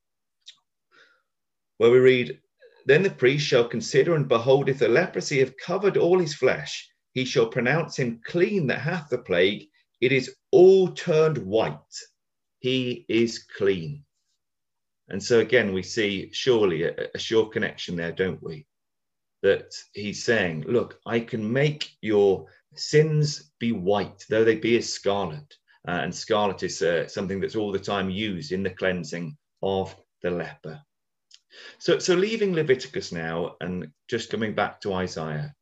where we read, Then the priest shall consider, and behold, if the leprosy have covered all his flesh, he shall pronounce him clean that hath the plague. It is all turned white. He is clean. And so again, we see surely a, a sure connection there, don't we? That he's saying, look, I can make your sins be white, though they be as scarlet. Uh, and scarlet is uh, something that's all the time used in the cleansing of the leper. So, so leaving Leviticus now and just coming back to Isaiah,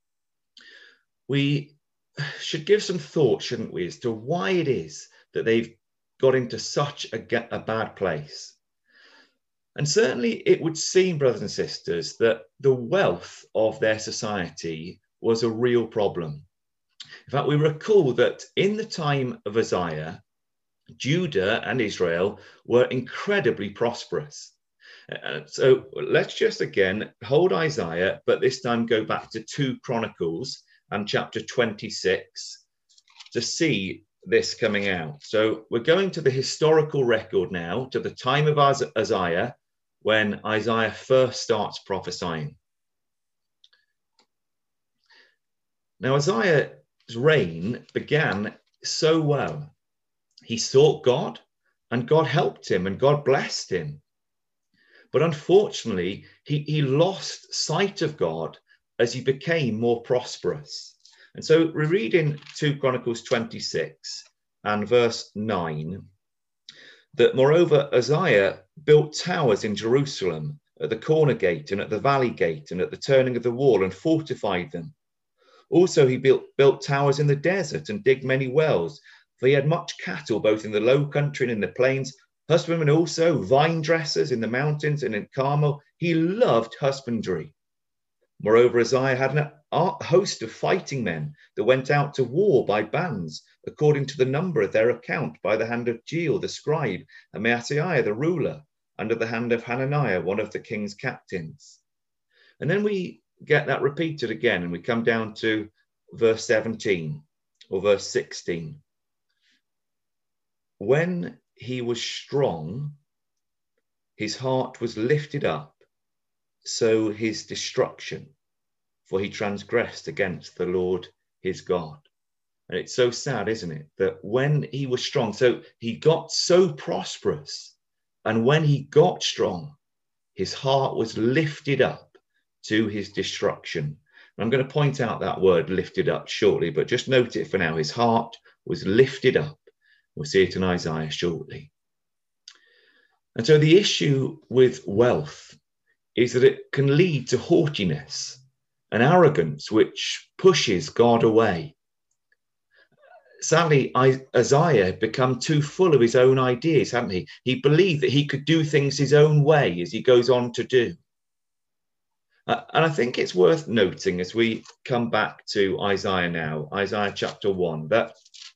we should give some thought, shouldn't we, as to why it is that they've got into such a, a bad place. And certainly it would seem, brothers and sisters, that the wealth of their society was a real problem. In fact, we recall that in the time of Uzziah, Judah and Israel were incredibly prosperous. Uh, so let's just again hold Isaiah, but this time go back to two Chronicles and chapter twenty-six to see this coming out. So we're going to the historical record now, to the time of Uzziah, when Isaiah first starts prophesying. Now, Uzziah's reign began so well. He sought God, and God helped him, and God blessed him. But unfortunately, he, he lost sight of God as he became more prosperous. And so we read in two Chronicles twenty-six and verse nine, that moreover Uzziah built towers in Jerusalem at the corner gate and at the valley gate and at the turning of the wall, and fortified them. Also he built, built towers in the desert and digged many wells, for he had much cattle both in the low country and in the plains, husbandmen also, vine dressers in the mountains and in Carmel. He loved husbandry. Moreover, Uzziah had a host of fighting men that went out to war by bands, according to the number of their account, by the hand of Jeiel the scribe, and Maaseiah the ruler, under the hand of Hananiah, one of the king's captains. And then we get that repeated again, and we come down to verse seventeen or verse sixteen. When he was strong, his heart was lifted up, so his destruction, for he transgressed against the Lord his God. And it's so sad, isn't it, that when he was strong, so he got so prosperous, and when he got strong, his heart was lifted up to his destruction. And I'm going to point out that word lifted up shortly, but just note it for now. His heart was lifted up. We'll see it in Isaiah shortly. And so the issue with wealth is that it can lead to haughtiness and arrogance, which pushes God away. Sadly, Uzziah had become too full of his own ideas, hadn't he? He believed that he could do things his own way, as he goes on to do. Uh, and I think it's worth noting as we come back to Isaiah now, Isaiah chapter one, that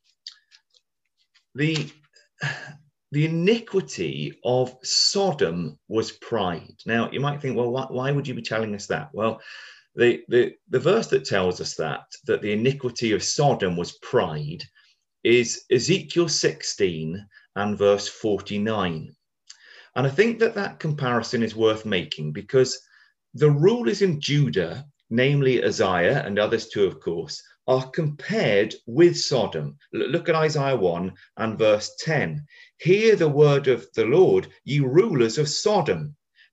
the, the iniquity of Sodom was pride. Now, you might think, well, why, why would you be telling us that? Well, The, the, the verse that tells us that, that the iniquity of Sodom was pride, is Ezekiel sixteen and verse forty-nine. And I think that that comparison is worth making, because the rulers in Judah, namely Uzziah and others too, of course, are compared with Sodom. Look at Isaiah one and verse ten. Hear the word of the Lord, ye rulers of Sodom.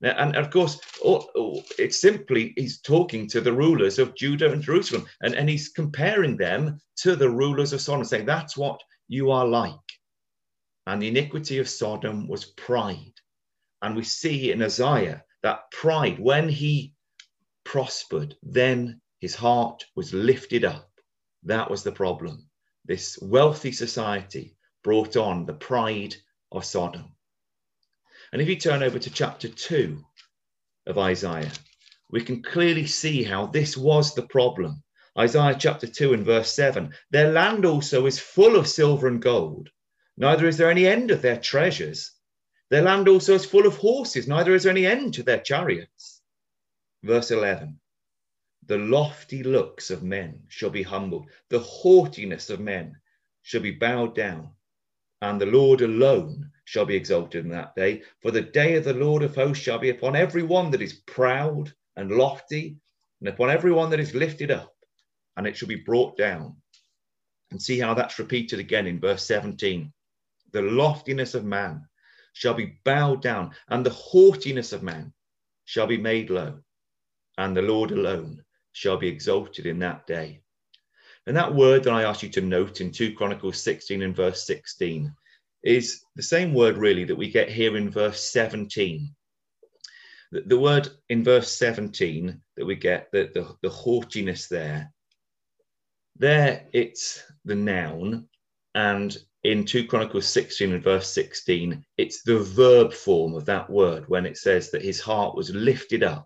And of course, it's simply, he's talking to the rulers of Judah and Jerusalem, and, and he's comparing them to the rulers of Sodom, saying that's what you are like. And the iniquity of Sodom was pride. And we see in Isaiah that pride, when he prospered, then his heart was lifted up. That was the problem. This wealthy society brought on the pride of Sodom. And if you turn over to chapter two of Isaiah, we can clearly see how this was the problem. Isaiah chapter two and verse seven, their land also is full of silver and gold, neither is there any end of their treasures. Their land also is full of horses, neither is there any end to their chariots. Verse eleven, the lofty looks of men shall be humbled, the haughtiness of men shall be bowed down, and the Lord alone shall be exalted in that day. For the day of the Lord of hosts shall be upon every one that is proud and lofty, and upon every one that is lifted up, and it shall be brought down. And see how that's repeated again in verse seventeen. The loftiness of man shall be bowed down, and the haughtiness of man shall be made low, and the Lord alone shall be exalted in that day. And that word that I asked you to note in two Chronicles sixteen and verse sixteen is the same word really that we get here in verse seventeen. The, the word in verse seventeen that we get, the, the, the haughtiness there, there it's the noun, and in two Chronicles sixteen and verse sixteen, it's the verb form of that word when it says that his heart was lifted up.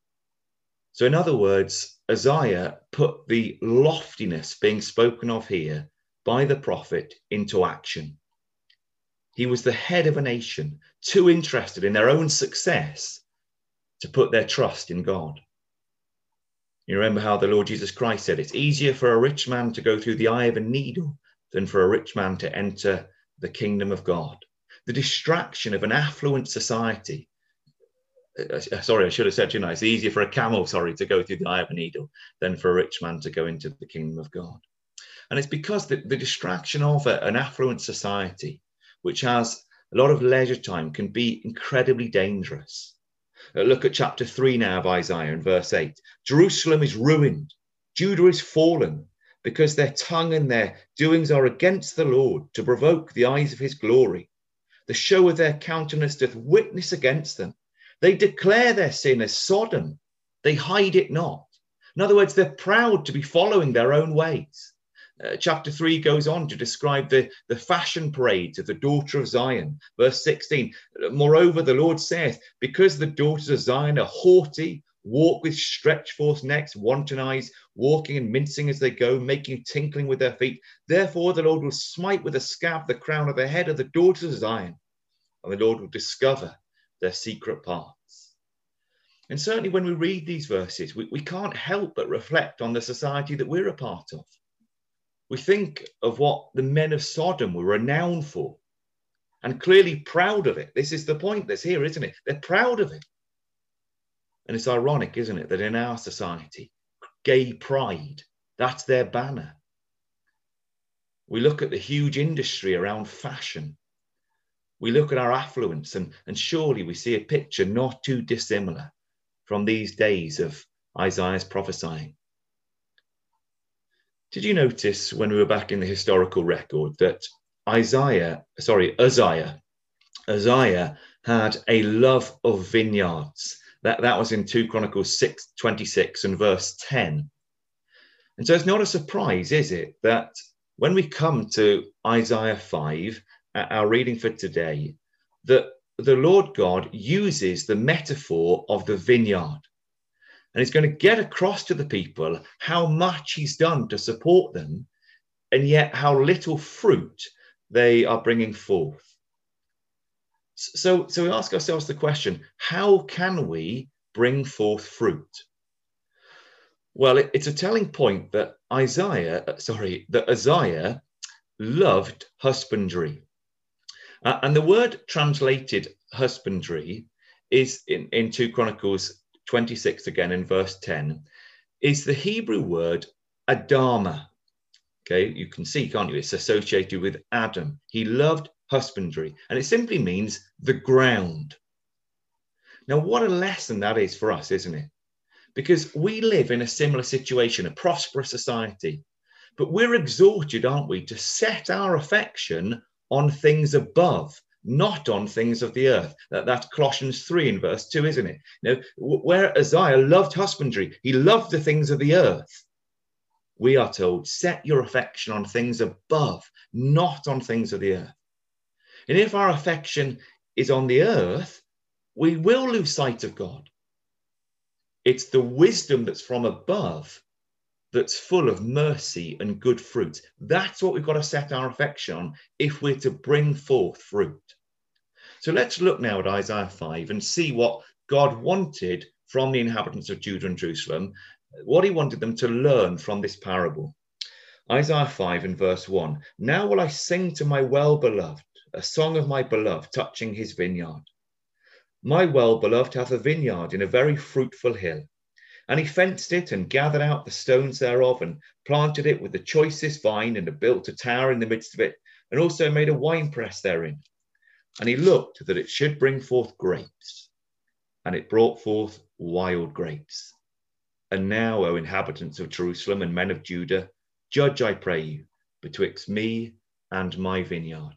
So in other words, Isaiah put the loftiness being spoken of here by the prophet into action. He was the head of a nation, too interested in their own success to put their trust in God. You remember how the Lord Jesus Christ said, it's easier for a rich man to go through the eye of a needle than for a rich man to enter the kingdom of God. The distraction of an affluent society. Uh, sorry, I should have said, you know, it's easier for a camel, sorry, to go through the eye of a needle than for a rich man to go into the kingdom of God. And it's because the, the distraction of a, an affluent society, which has a lot of leisure time, can be incredibly dangerous. Uh, look at chapter three now of Isaiah in verse eight. Jerusalem is ruined, Judah is fallen, because their tongue and their doings are against the Lord, to provoke the eyes of his glory. The show of their countenance doth witness against them. They declare their sin as Sodom, they hide it not. In other words, they're proud to be following their own ways. Uh, chapter three goes on to describe the, the fashion parades of the daughter of Zion. Verse sixteen, moreover, the Lord saith, because the daughters of Zion are haughty, walk with stretched forth necks, wanton eyes, walking and mincing as they go, making tinkling with their feet. Therefore the Lord will smite with a scab the crown of the head of the daughters of Zion, and the Lord will discover their secret parts. And certainly when we read these verses, we, we can't help but reflect on the society that we're a part of. We think of what the men of Sodom were renowned for, and clearly proud of it. This is the point that's here, isn't it? They're proud of it. And it's ironic, isn't it, that in our society, gay pride, that's their banner. We look at the huge industry around fashion. We look at our affluence, and, and surely we see a picture not too dissimilar from these days of Isaiah's prophesying. Did you notice when we were back in the historical record that Isaiah, sorry, Uzziah, Uzziah had a love of vineyards? That, that was in two Chronicles six twenty-six and verse ten. And so it's not a surprise, is it, that when we come to Isaiah five, our reading for today, that the Lord God uses the metaphor of the vineyard. And he's going to get across to the people how much he's done to support them, and yet how little fruit they are bringing forth. So, so we ask ourselves the question, how can we bring forth fruit? Well, it, it's a telling point that Isaiah, sorry, that Uzziah loved husbandry. Uh, and the word translated husbandry is in, in two Chronicles twenty-six again in verse ten, is the Hebrew word Adama. Okay, you can see, can't you? It's associated with Adam. He loved husbandry, and it simply means the ground. Now, what a lesson that is for us, isn't it? Because we live in a similar situation, a prosperous society, but we're exhorted, aren't we, to set our affection on things above, not on things of the earth. That, that's Colossians three in verse two, isn't it? You know, where Isaiah loved husbandry, he loved the things of the earth. We are told, set your affection on things above, not on things of the earth. And if our affection is on the earth, we will lose sight of God. It's the wisdom that's from above that's full of mercy and good fruit. That's what we've got to set our affection on if we're to bring forth fruit. So let's look now at Isaiah five and see what God wanted from the inhabitants of Judah and Jerusalem, what he wanted them to learn from this parable. Isaiah five in verse one. Now will I sing to my well-beloved, a song of my beloved touching his vineyard. My well-beloved hath a vineyard in a very fruitful hill. And he fenced it and gathered out the stones thereof and planted it with the choicest vine and built a tower in the midst of it and also made a winepress therein. And he looked that it should bring forth grapes, and it brought forth wild grapes. And now, O inhabitants of Jerusalem and men of Judah, judge, I pray you, betwixt me and my vineyard.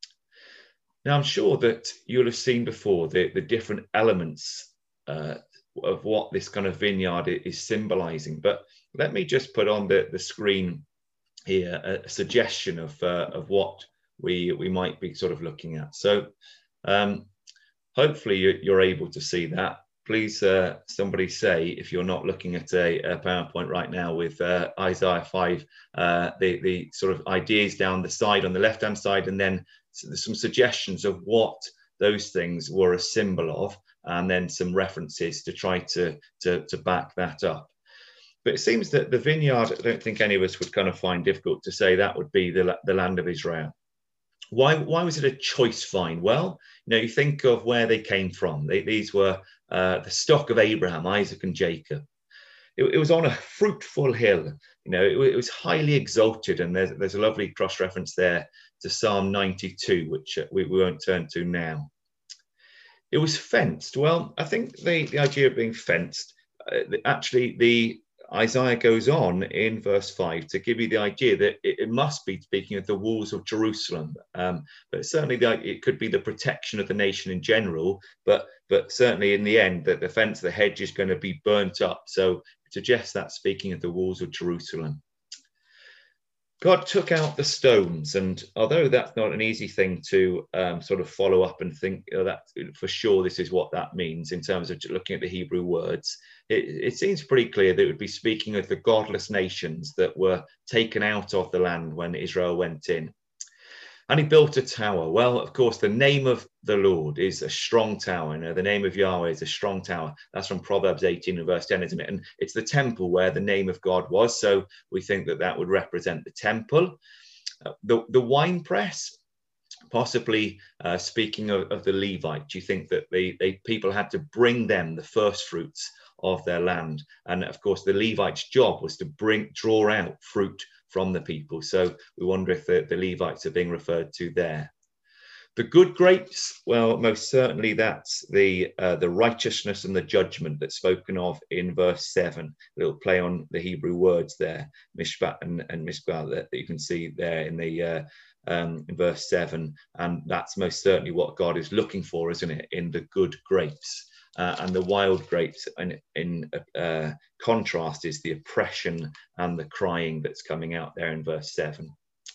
Now, I'm sure that you'll have seen before the, the different elements uh, of what this kind of vineyard is symbolizing. But let me just put on the, the screen here a, a suggestion of, uh, of what we, we might be sort of looking at. So um, hopefully you, you're able to see that. Please, uh, somebody say, if you're not looking at a, a PowerPoint right now with uh, Isaiah five, uh, the, the sort of ideas down the side on the left-hand side, and then some suggestions of what those things were a symbol of, and then some references to try to, to, to back that up. But it seems that the vineyard, I don't think any of us would kind of find difficult to say that would be the, the land of Israel. Why, why was it a choice vine? Well, you know, you think of where they came from. They, these were uh, the stock of Abraham, Isaac, and Jacob. It, it was on a fruitful hill. You know, it, it was highly exalted, and there's, there's a lovely cross-reference there to Psalm ninety-two, which we, we won't turn to now. It was fenced. Well, I think the, the idea of being fenced, uh, actually, the Isaiah goes on in verse five to give you the idea that it, it must be speaking of the walls of Jerusalem. Um, but certainly the, it could be the protection of the nation in general, but, but certainly in the end, that the fence, the hedge is going to be burnt up. So it suggests that speaking of the walls of Jerusalem. God took out the stones, and although that's not an easy thing to um, sort of follow up and think, oh, that for sure this is what that means in terms of looking at the Hebrew words, it, it seems pretty clear that it would be speaking of the godless nations that were taken out of the land when Israel went in. And he built a tower. Well, of course, the name of the Lord is a strong tower. You know, the name of Yahweh is a strong tower. That's from Proverbs eighteen and verse ten, isn't it? And it's the temple where the name of God was. So we think that that would represent the temple. Uh, the, the winepress, possibly uh, speaking of, of the Levites, you think that they, they people had to bring them the first fruits of their land. And of course, the Levites' job was to bring, draw out fruit from the people. So we wonder if the, the Levites are being referred to there. The good grapes, well, most certainly that's the uh, the righteousness and the judgment that's spoken of in verse seven. A little play on the Hebrew words there, mishpat and, and mishpat, that, that you can see there in the uh, um, in verse seven. And that's most certainly what God is looking for, isn't it, in the good grapes. Uh, and the wild grapes, in, in uh, contrast, is the oppression and the crying that's coming out there in verse seven.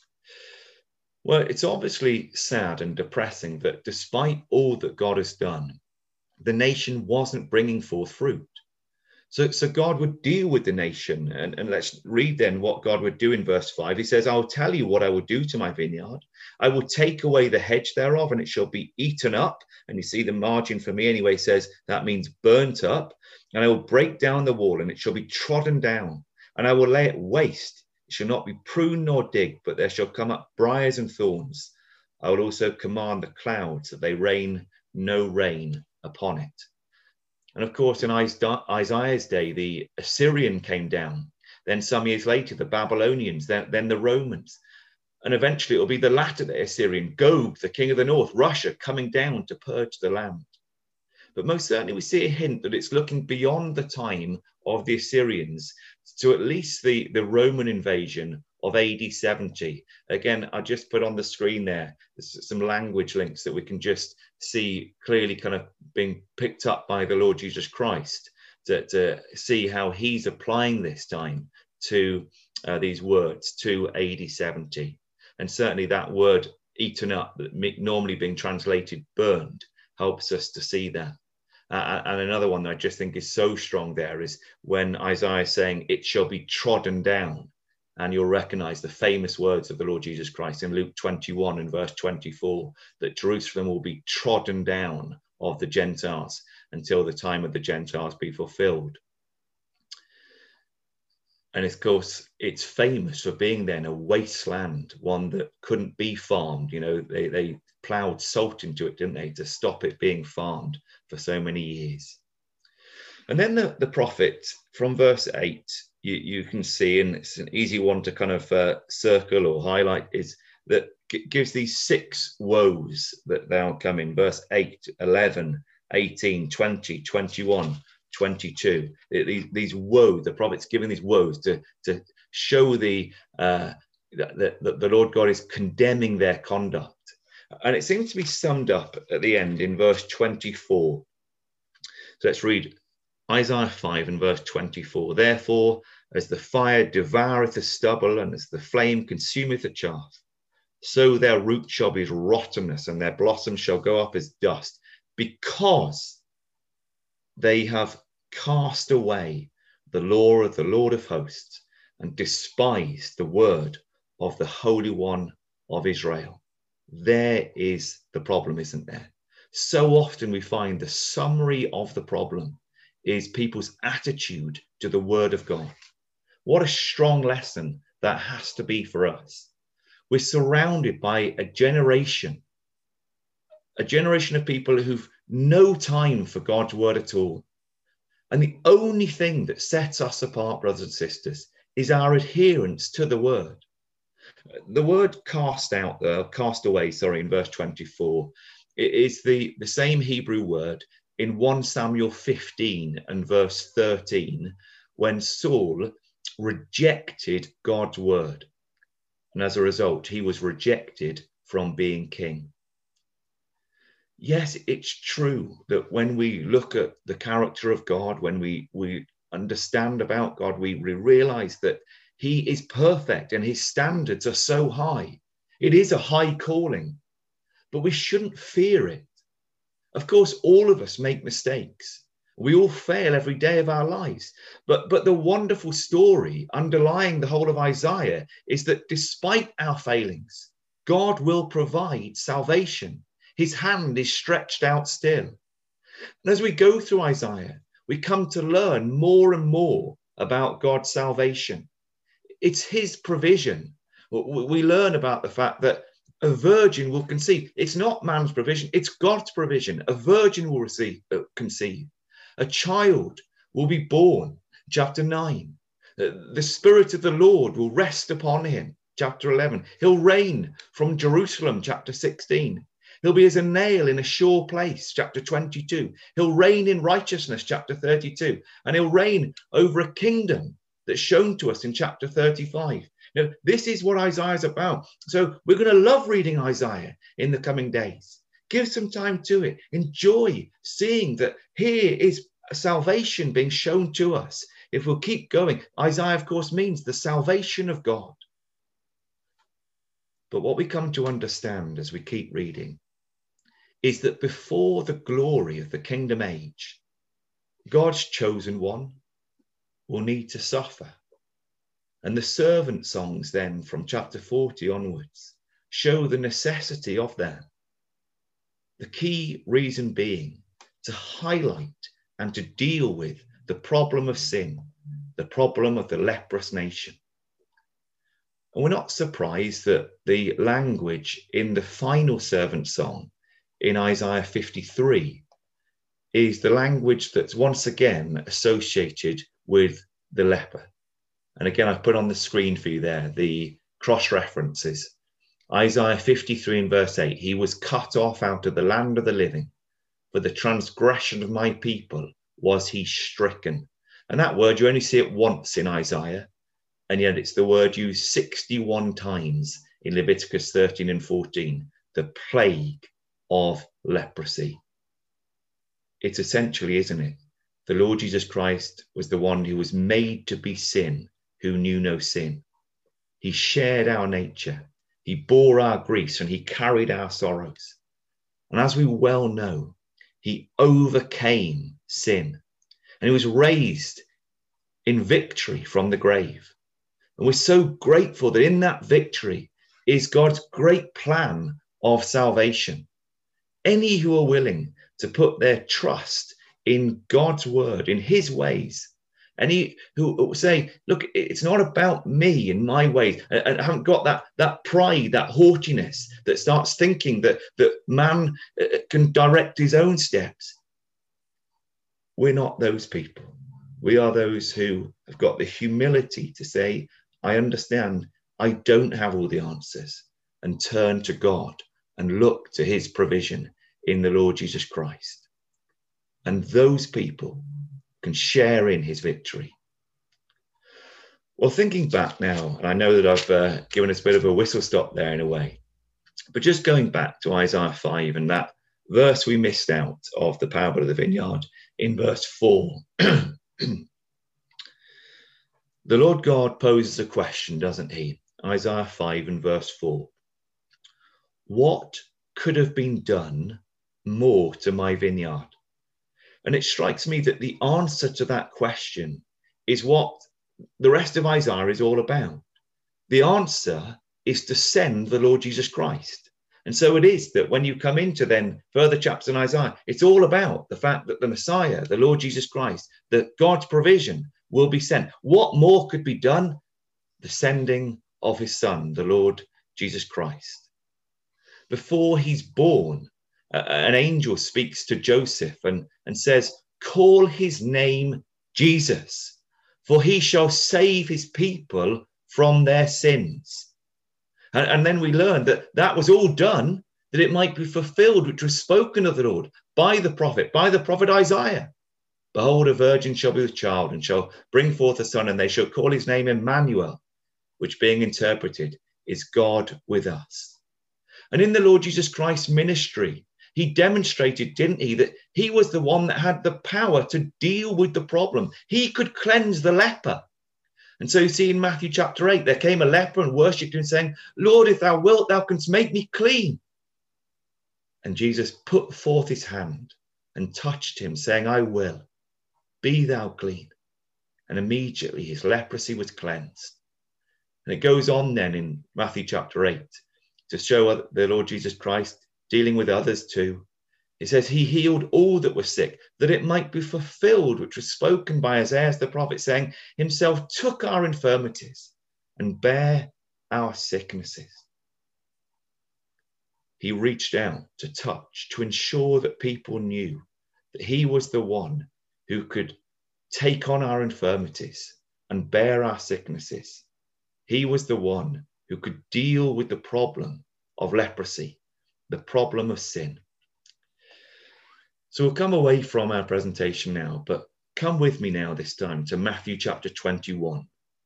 Well, it's obviously sad and depressing that despite all that God has done, the nation wasn't bringing forth fruit. So, so God would deal with the nation. And, and let's read then what God would do in verse five. He says, I will tell you what I will do to my vineyard. I will take away the hedge thereof, and it shall be eaten up. And you see the margin for me anyway says that means burnt up. And I will break down the wall, and it shall be trodden down. And I will lay it waste. It shall not be pruned nor digged, but there shall come up briars and thorns. I will also command the clouds that they rain no rain upon it. And of course, in Isaiah's day, the Assyrian came down. Then some years later, the Babylonians, then, then the Romans. And eventually it will be the latter, the Assyrian, Gog, the king of the north, Russia, coming down to purge the land. But most certainly we see a hint that it's looking beyond the time of the Assyrians to at least the, the Roman invasion of A D seventy. Again, I just put on the screen there some language links that we can just see clearly kind of being picked up by the Lord Jesus Christ to, to see how he's applying this time to uh, these words to A D seventy. And certainly that word eaten up, normally being translated burned, helps us to see that. Uh, and another one that I just think is so strong there is when Isaiah is saying, it shall be trodden down. And you'll recognize the famous words of the Lord Jesus Christ in Luke twenty-one and verse twenty-four, that Jerusalem will be trodden down of the Gentiles until the time of the Gentiles be fulfilled. And of course, it's famous for being then a wasteland, one that couldn't be farmed. You know, they, they plowed salt into it, didn't they, to stop it being farmed for so many years. And then the, the prophet from verse eight, you, you can see, and it's an easy one to kind of uh, circle or highlight, is that it gives these six woes that now come in verse eight, eleven, eighteen, twenty, twenty-one, twenty-two. These, these woes, the prophet's giving these woes to, to show the, uh, that, that the Lord God is condemning their conduct. And it seems to be summed up at the end in verse twenty-four. So let's read Isaiah five and verse twenty-four. Therefore, as the fire devoureth the stubble, and as the flame consumeth the chaff, so their root shall be as rottenness, and their blossom shall go up as dust, because they have cast away the law of the Lord of hosts, and despised the word of the Holy One of Israel. There is the problem, isn't there? So often we find the summary of the problem is people's attitude to the word of God. What a strong lesson that has to be for us. We're surrounded by a generation, a generation of people who've no time for God's word at all. And the only thing that sets us apart, brothers and sisters, is our adherence to the word. The word cast out, uh, cast away, sorry, in verse twenty-four, it is the, the same Hebrew word in First Samuel fifteen and verse thirteen, when Saul rejected God's word. And as a result, he was rejected from being king. Yes, it's true that when we look at the character of God, when we, we understand about God, we, we realize that he is perfect and his standards are so high. It is a high calling, but we shouldn't fear it. Of course, all of us make mistakes. We all fail every day of our lives. But, but the wonderful story underlying the whole of Isaiah is that despite our failings, God will provide salvation. His hand is stretched out still. And as we go through Isaiah, we come to learn more and more about God's salvation. It's his provision. We learn about the fact that a virgin will conceive. It's not man's provision, it's God's provision. A virgin will receive, uh, conceive. A child will be born, chapter nine. Uh, the Spirit of the Lord will rest upon him, chapter eleven. He'll reign from Jerusalem, chapter sixteen. He'll be as a nail in a sure place, chapter twenty-two. He'll reign in righteousness, chapter thirty-two. And he'll reign over a kingdom that's shown to us in chapter thirty-five. Now, this is what Isaiah is about. So we're going to love reading Isaiah in the coming days. Give some time to it. Enjoy seeing that here is salvation being shown to us. If we'll keep going, Isaiah, of course, means the salvation of God. But what we come to understand as we keep reading is that before the glory of the kingdom age, God's chosen one will need to suffer. And the servant songs then from chapter forty onwards show the necessity of that. The key reason being to highlight and to deal with the problem of sin, the problem of the leprous nation. And we're not surprised that the language in the final servant song in Isaiah fifty-three is the language that's once again associated with the leper. And again, I've put on the screen for you there the cross references. Isaiah fifty-three and verse eight, he was cut off out of the land of the living for the transgression of my people was he stricken. And that word, you only see it once in Isaiah, and yet it's the word used sixty-one times in Leviticus thirteen and fourteen, the plague of leprosy. It's essentially, isn't it? The Lord Jesus Christ was the one who was made to be sin, who knew no sin. He shared our nature. He bore our griefs and he carried our sorrows. And as we well know, he overcame sin and he was raised in victory from the grave. And we're so grateful that in that victory is God's great plan of salvation. Any who are willing to put their trust in God's word, in his ways, any who say, look, it's not about me and my ways, and I haven't got that, that pride, that haughtiness that starts thinking that, that man can direct his own steps. We're not those people. We are those who have got the humility to say, I understand I don't have all the answers, and turn to God and look to his provision in the Lord Jesus Christ. And those people can share in his victory. Well, thinking back now, and I know that I've uh, given us a bit of a whistle stop there in a way, but just going back to Isaiah five and that verse we missed out of the parable of the vineyard in verse four. The Lord God poses a question, doesn't he? Isaiah five and verse four. What could have been done more to my vineyard? And it strikes me that the answer to that question is what the rest of Isaiah is all about. The answer is to send the Lord Jesus Christ. And so it is that when you come into then further chapters in Isaiah, it's all about the fact that the Messiah, the Lord Jesus Christ, that God's provision will be sent. What more could be done? The sending of his son, the Lord Jesus Christ. Before he's born, an angel speaks to Joseph and, and says, call his name Jesus, for he shall save his people from their sins. And, and then we learn that that was all done, that it might be fulfilled, which was spoken of the Lord by the prophet, by the prophet Isaiah. Behold, a virgin shall be with child and shall bring forth a son, and they shall call his name Emmanuel, which being interpreted is God with us. And in the Lord Jesus Christ's ministry, he demonstrated, didn't he, that he was the one that had the power to deal with the problem. He could cleanse the leper. And so you see in Matthew chapter eight, there came a leper and worshipped him, saying, Lord, if thou wilt, thou canst make me clean. And Jesus put forth his hand and touched him, saying, I will, be thou clean. And immediately his leprosy was cleansed. And it goes on then in Matthew chapter eight to show the Lord Jesus Christ dealing with others too. It says he healed all that were sick, that it might be fulfilled, which was spoken by Isaiah the prophet, saying, himself took our infirmities and bare our sicknesses. He reached out to touch, to ensure that people knew that he was the one who could take on our infirmities and bear our sicknesses. He was the one who could deal with the problem of leprosy, the problem of sin. So we'll come away from our presentation now, but come with me now this time to Matthew chapter twenty-one.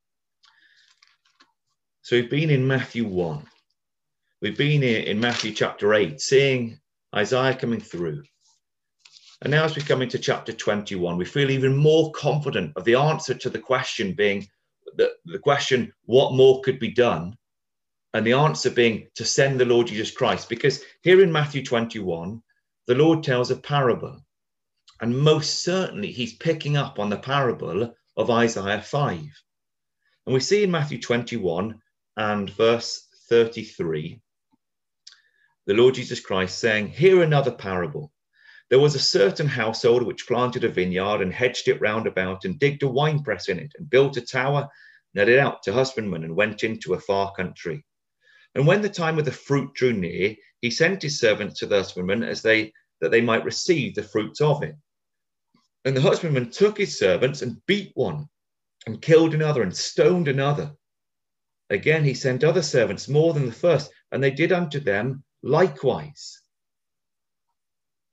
So we've been in Matthew one. We've been here in Matthew chapter eight, seeing Isaiah coming through. And now as we come into chapter twenty-one, we feel even more confident of the answer to the question being, the, the question, what more could be done? And the answer being to send the Lord Jesus Christ. Because here in Matthew twenty-one, the Lord tells a parable. And most certainly he's picking up on the parable of Isaiah five. And we see in Matthew twenty-one and verse thirty-three, the Lord Jesus Christ saying, hear another parable. There was a certain household which planted a vineyard and hedged it round about and digged a winepress in it and built a tower, let it out to husbandmen and went into a far country. And when the time of the fruit drew near, he sent his servants to the husbandmen as they that they might receive the fruits of it. And the husbandman took his servants and beat one and killed another and stoned another. Again, he sent other servants more than the first, and they did unto them likewise.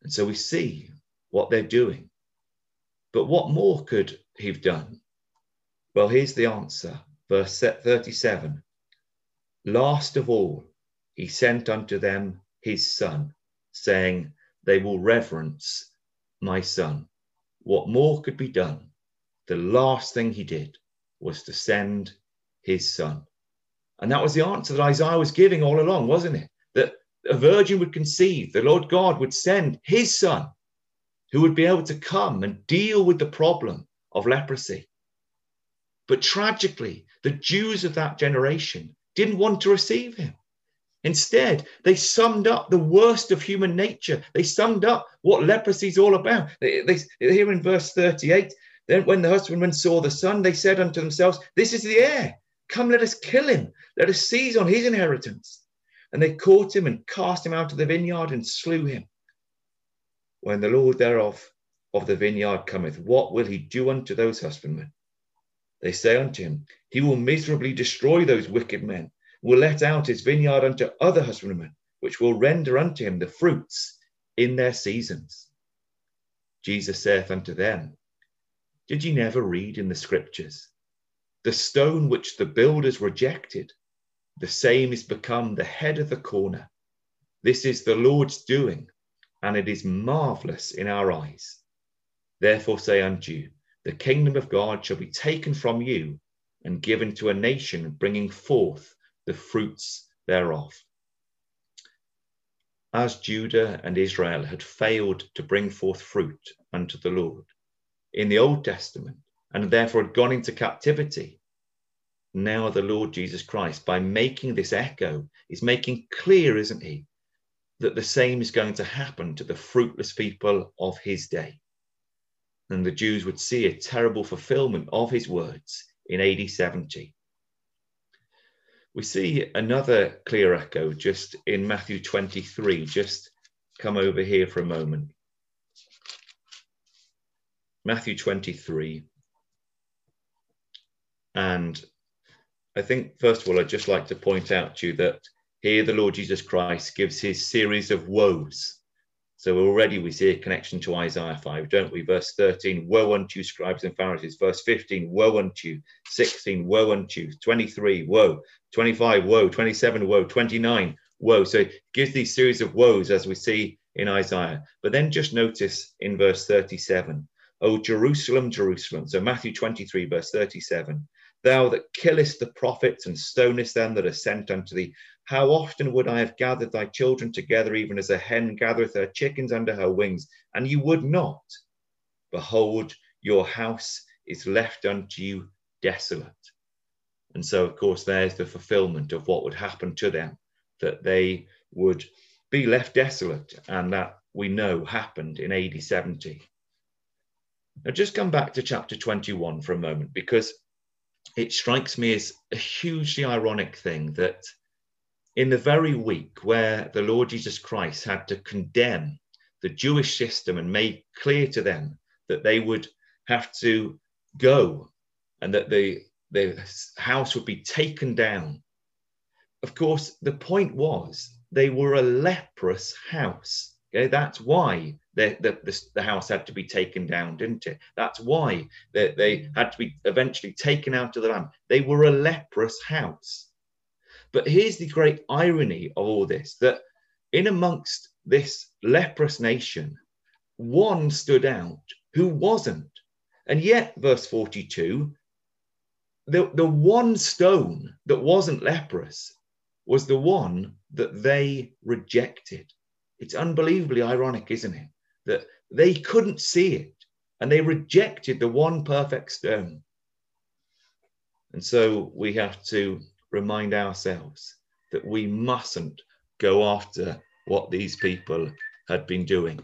And so we see what they're doing. But what more could he have done? Well, here's the answer. Verse thirty-seven. Last of all, he sent unto them his son, saying, they will reverence my son. What more could be done? The last thing he did was to send his son. And that was the answer that Isaiah was giving all along, wasn't it? That a virgin would conceive, the Lord God would send his son, who would be able to come and deal with the problem of leprosy. But tragically, the Jews of that generation didn't want to receive him. Instead, they summed up the worst of human nature. They summed up what leprosy is all about. They, they, here in verse thirty-eight, then when the husbandmen saw the son, they said unto themselves, this is the heir. Come, let us kill him. Let us seize on his inheritance. And they caught him and cast him out of the vineyard and slew him. When the Lord thereof of the vineyard cometh, what will he do unto those husbandmen? They say unto him, he will miserably destroy those wicked men, will let out his vineyard unto other husbandmen, which will render unto him the fruits in their seasons. Jesus saith unto them, did ye never read in the scriptures, the stone which the builders rejected, the same is become the head of the corner. This is the Lord's doing, and it is marvellous in our eyes. Therefore say unto you, the kingdom of God shall be taken from you and given to a nation bringing forth the fruits thereof. As Judah and Israel had failed to bring forth fruit unto the Lord in the Old Testament, and therefore had gone into captivity, now the Lord Jesus Christ, by making this echo, is making clear, isn't he, that the same is going to happen to the fruitless people of his day. And the Jews would see a terrible fulfillment of his words in A D seventy. We see another clear echo just in Matthew twenty-three. Just come over here for a moment. Matthew twenty-three. And I think, first of all, I'd just like to point out to you that here the Lord Jesus Christ gives his series of woes. So already we see a connection to Isaiah five, don't we? Verse thirteen, woe unto you, scribes and Pharisees. Verse fifteen, woe unto you. sixteen, woe unto you. twenty-three, woe. twenty-five, woe. twenty-seven, woe. twenty-nine, woe. So it gives these series of woes as we see in Isaiah. But then just notice in verse thirty-seven, O Jerusalem, Jerusalem. So Matthew twenty-three, verse thirty-seven, thou that killest the prophets and stonest them that are sent unto thee, how often would I have gathered thy children together, even as a hen gathereth her chickens under her wings, and you would not? Behold, your house is left unto you desolate. And so, of course, there's the fulfillment of what would happen to them, that they would be left desolate, and that we know happened in A D seventy. Now, just come back to chapter twenty-one for a moment, because it strikes me as a hugely ironic thing that in the very week where the Lord Jesus Christ had to condemn the Jewish system and made clear to them that they would have to go and that the, the house would be taken down. Of course, the point was they were a leprous house. Okay? That's why the, the, the house had to be taken down, didn't it? That's why they, they had to be eventually taken out of the land. They were a leprous house. But here's the great irony of all this, that in amongst this leprous nation, one stood out who wasn't. And yet, verse forty-two, the, the one stone that wasn't leprous was the one that they rejected. It's unbelievably ironic, isn't it? That they couldn't see it and they rejected the one perfect stone. And so we have to remind ourselves that we mustn't go after what these people had been doing.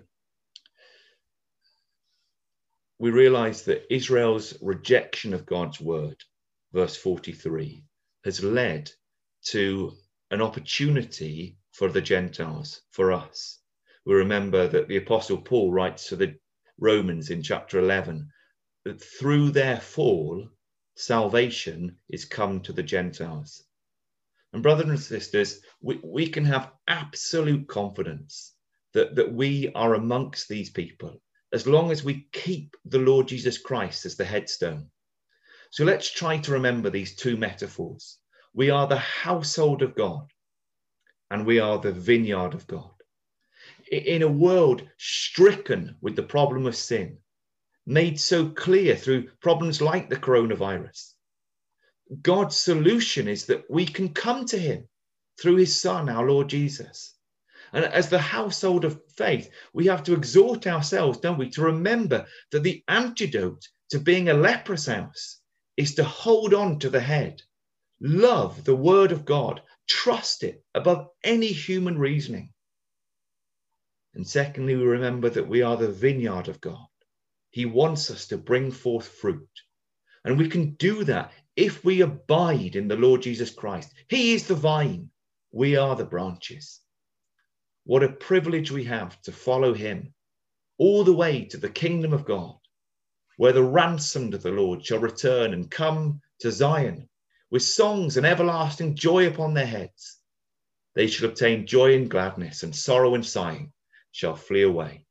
We realize that Israel's rejection of God's word, verse forty-three, has led to an opportunity for the Gentiles, for us. We remember that the Apostle Paul writes to the Romans in chapter eleven that through their fall, salvation is come to the Gentiles. And brothers and sisters, we, we can have absolute confidence that, that we are amongst these people as long as we keep the Lord Jesus Christ as the headstone. So let's try to remember these two metaphors. We are the household of God, and we are the vineyard of God. In a world stricken with the problem of sin, made so clear through problems like the coronavirus, God's solution is that we can come to him through his Son, our Lord Jesus. And as the household of faith, we have to exhort ourselves, don't we, to remember that the antidote to being a leprous house is to hold on to the head, love the word of God, trust it above any human reasoning. And secondly, we remember that we are the vineyard of God. He wants us to bring forth fruit. And we can do that if we abide in the Lord Jesus Christ. He is the vine. We are the branches. What a privilege we have to follow him all the way to the kingdom of God, where the ransomed of the Lord shall return and come to Zion with songs and everlasting joy upon their heads. They shall obtain joy and gladness, and sorrow and sighing shall flee away.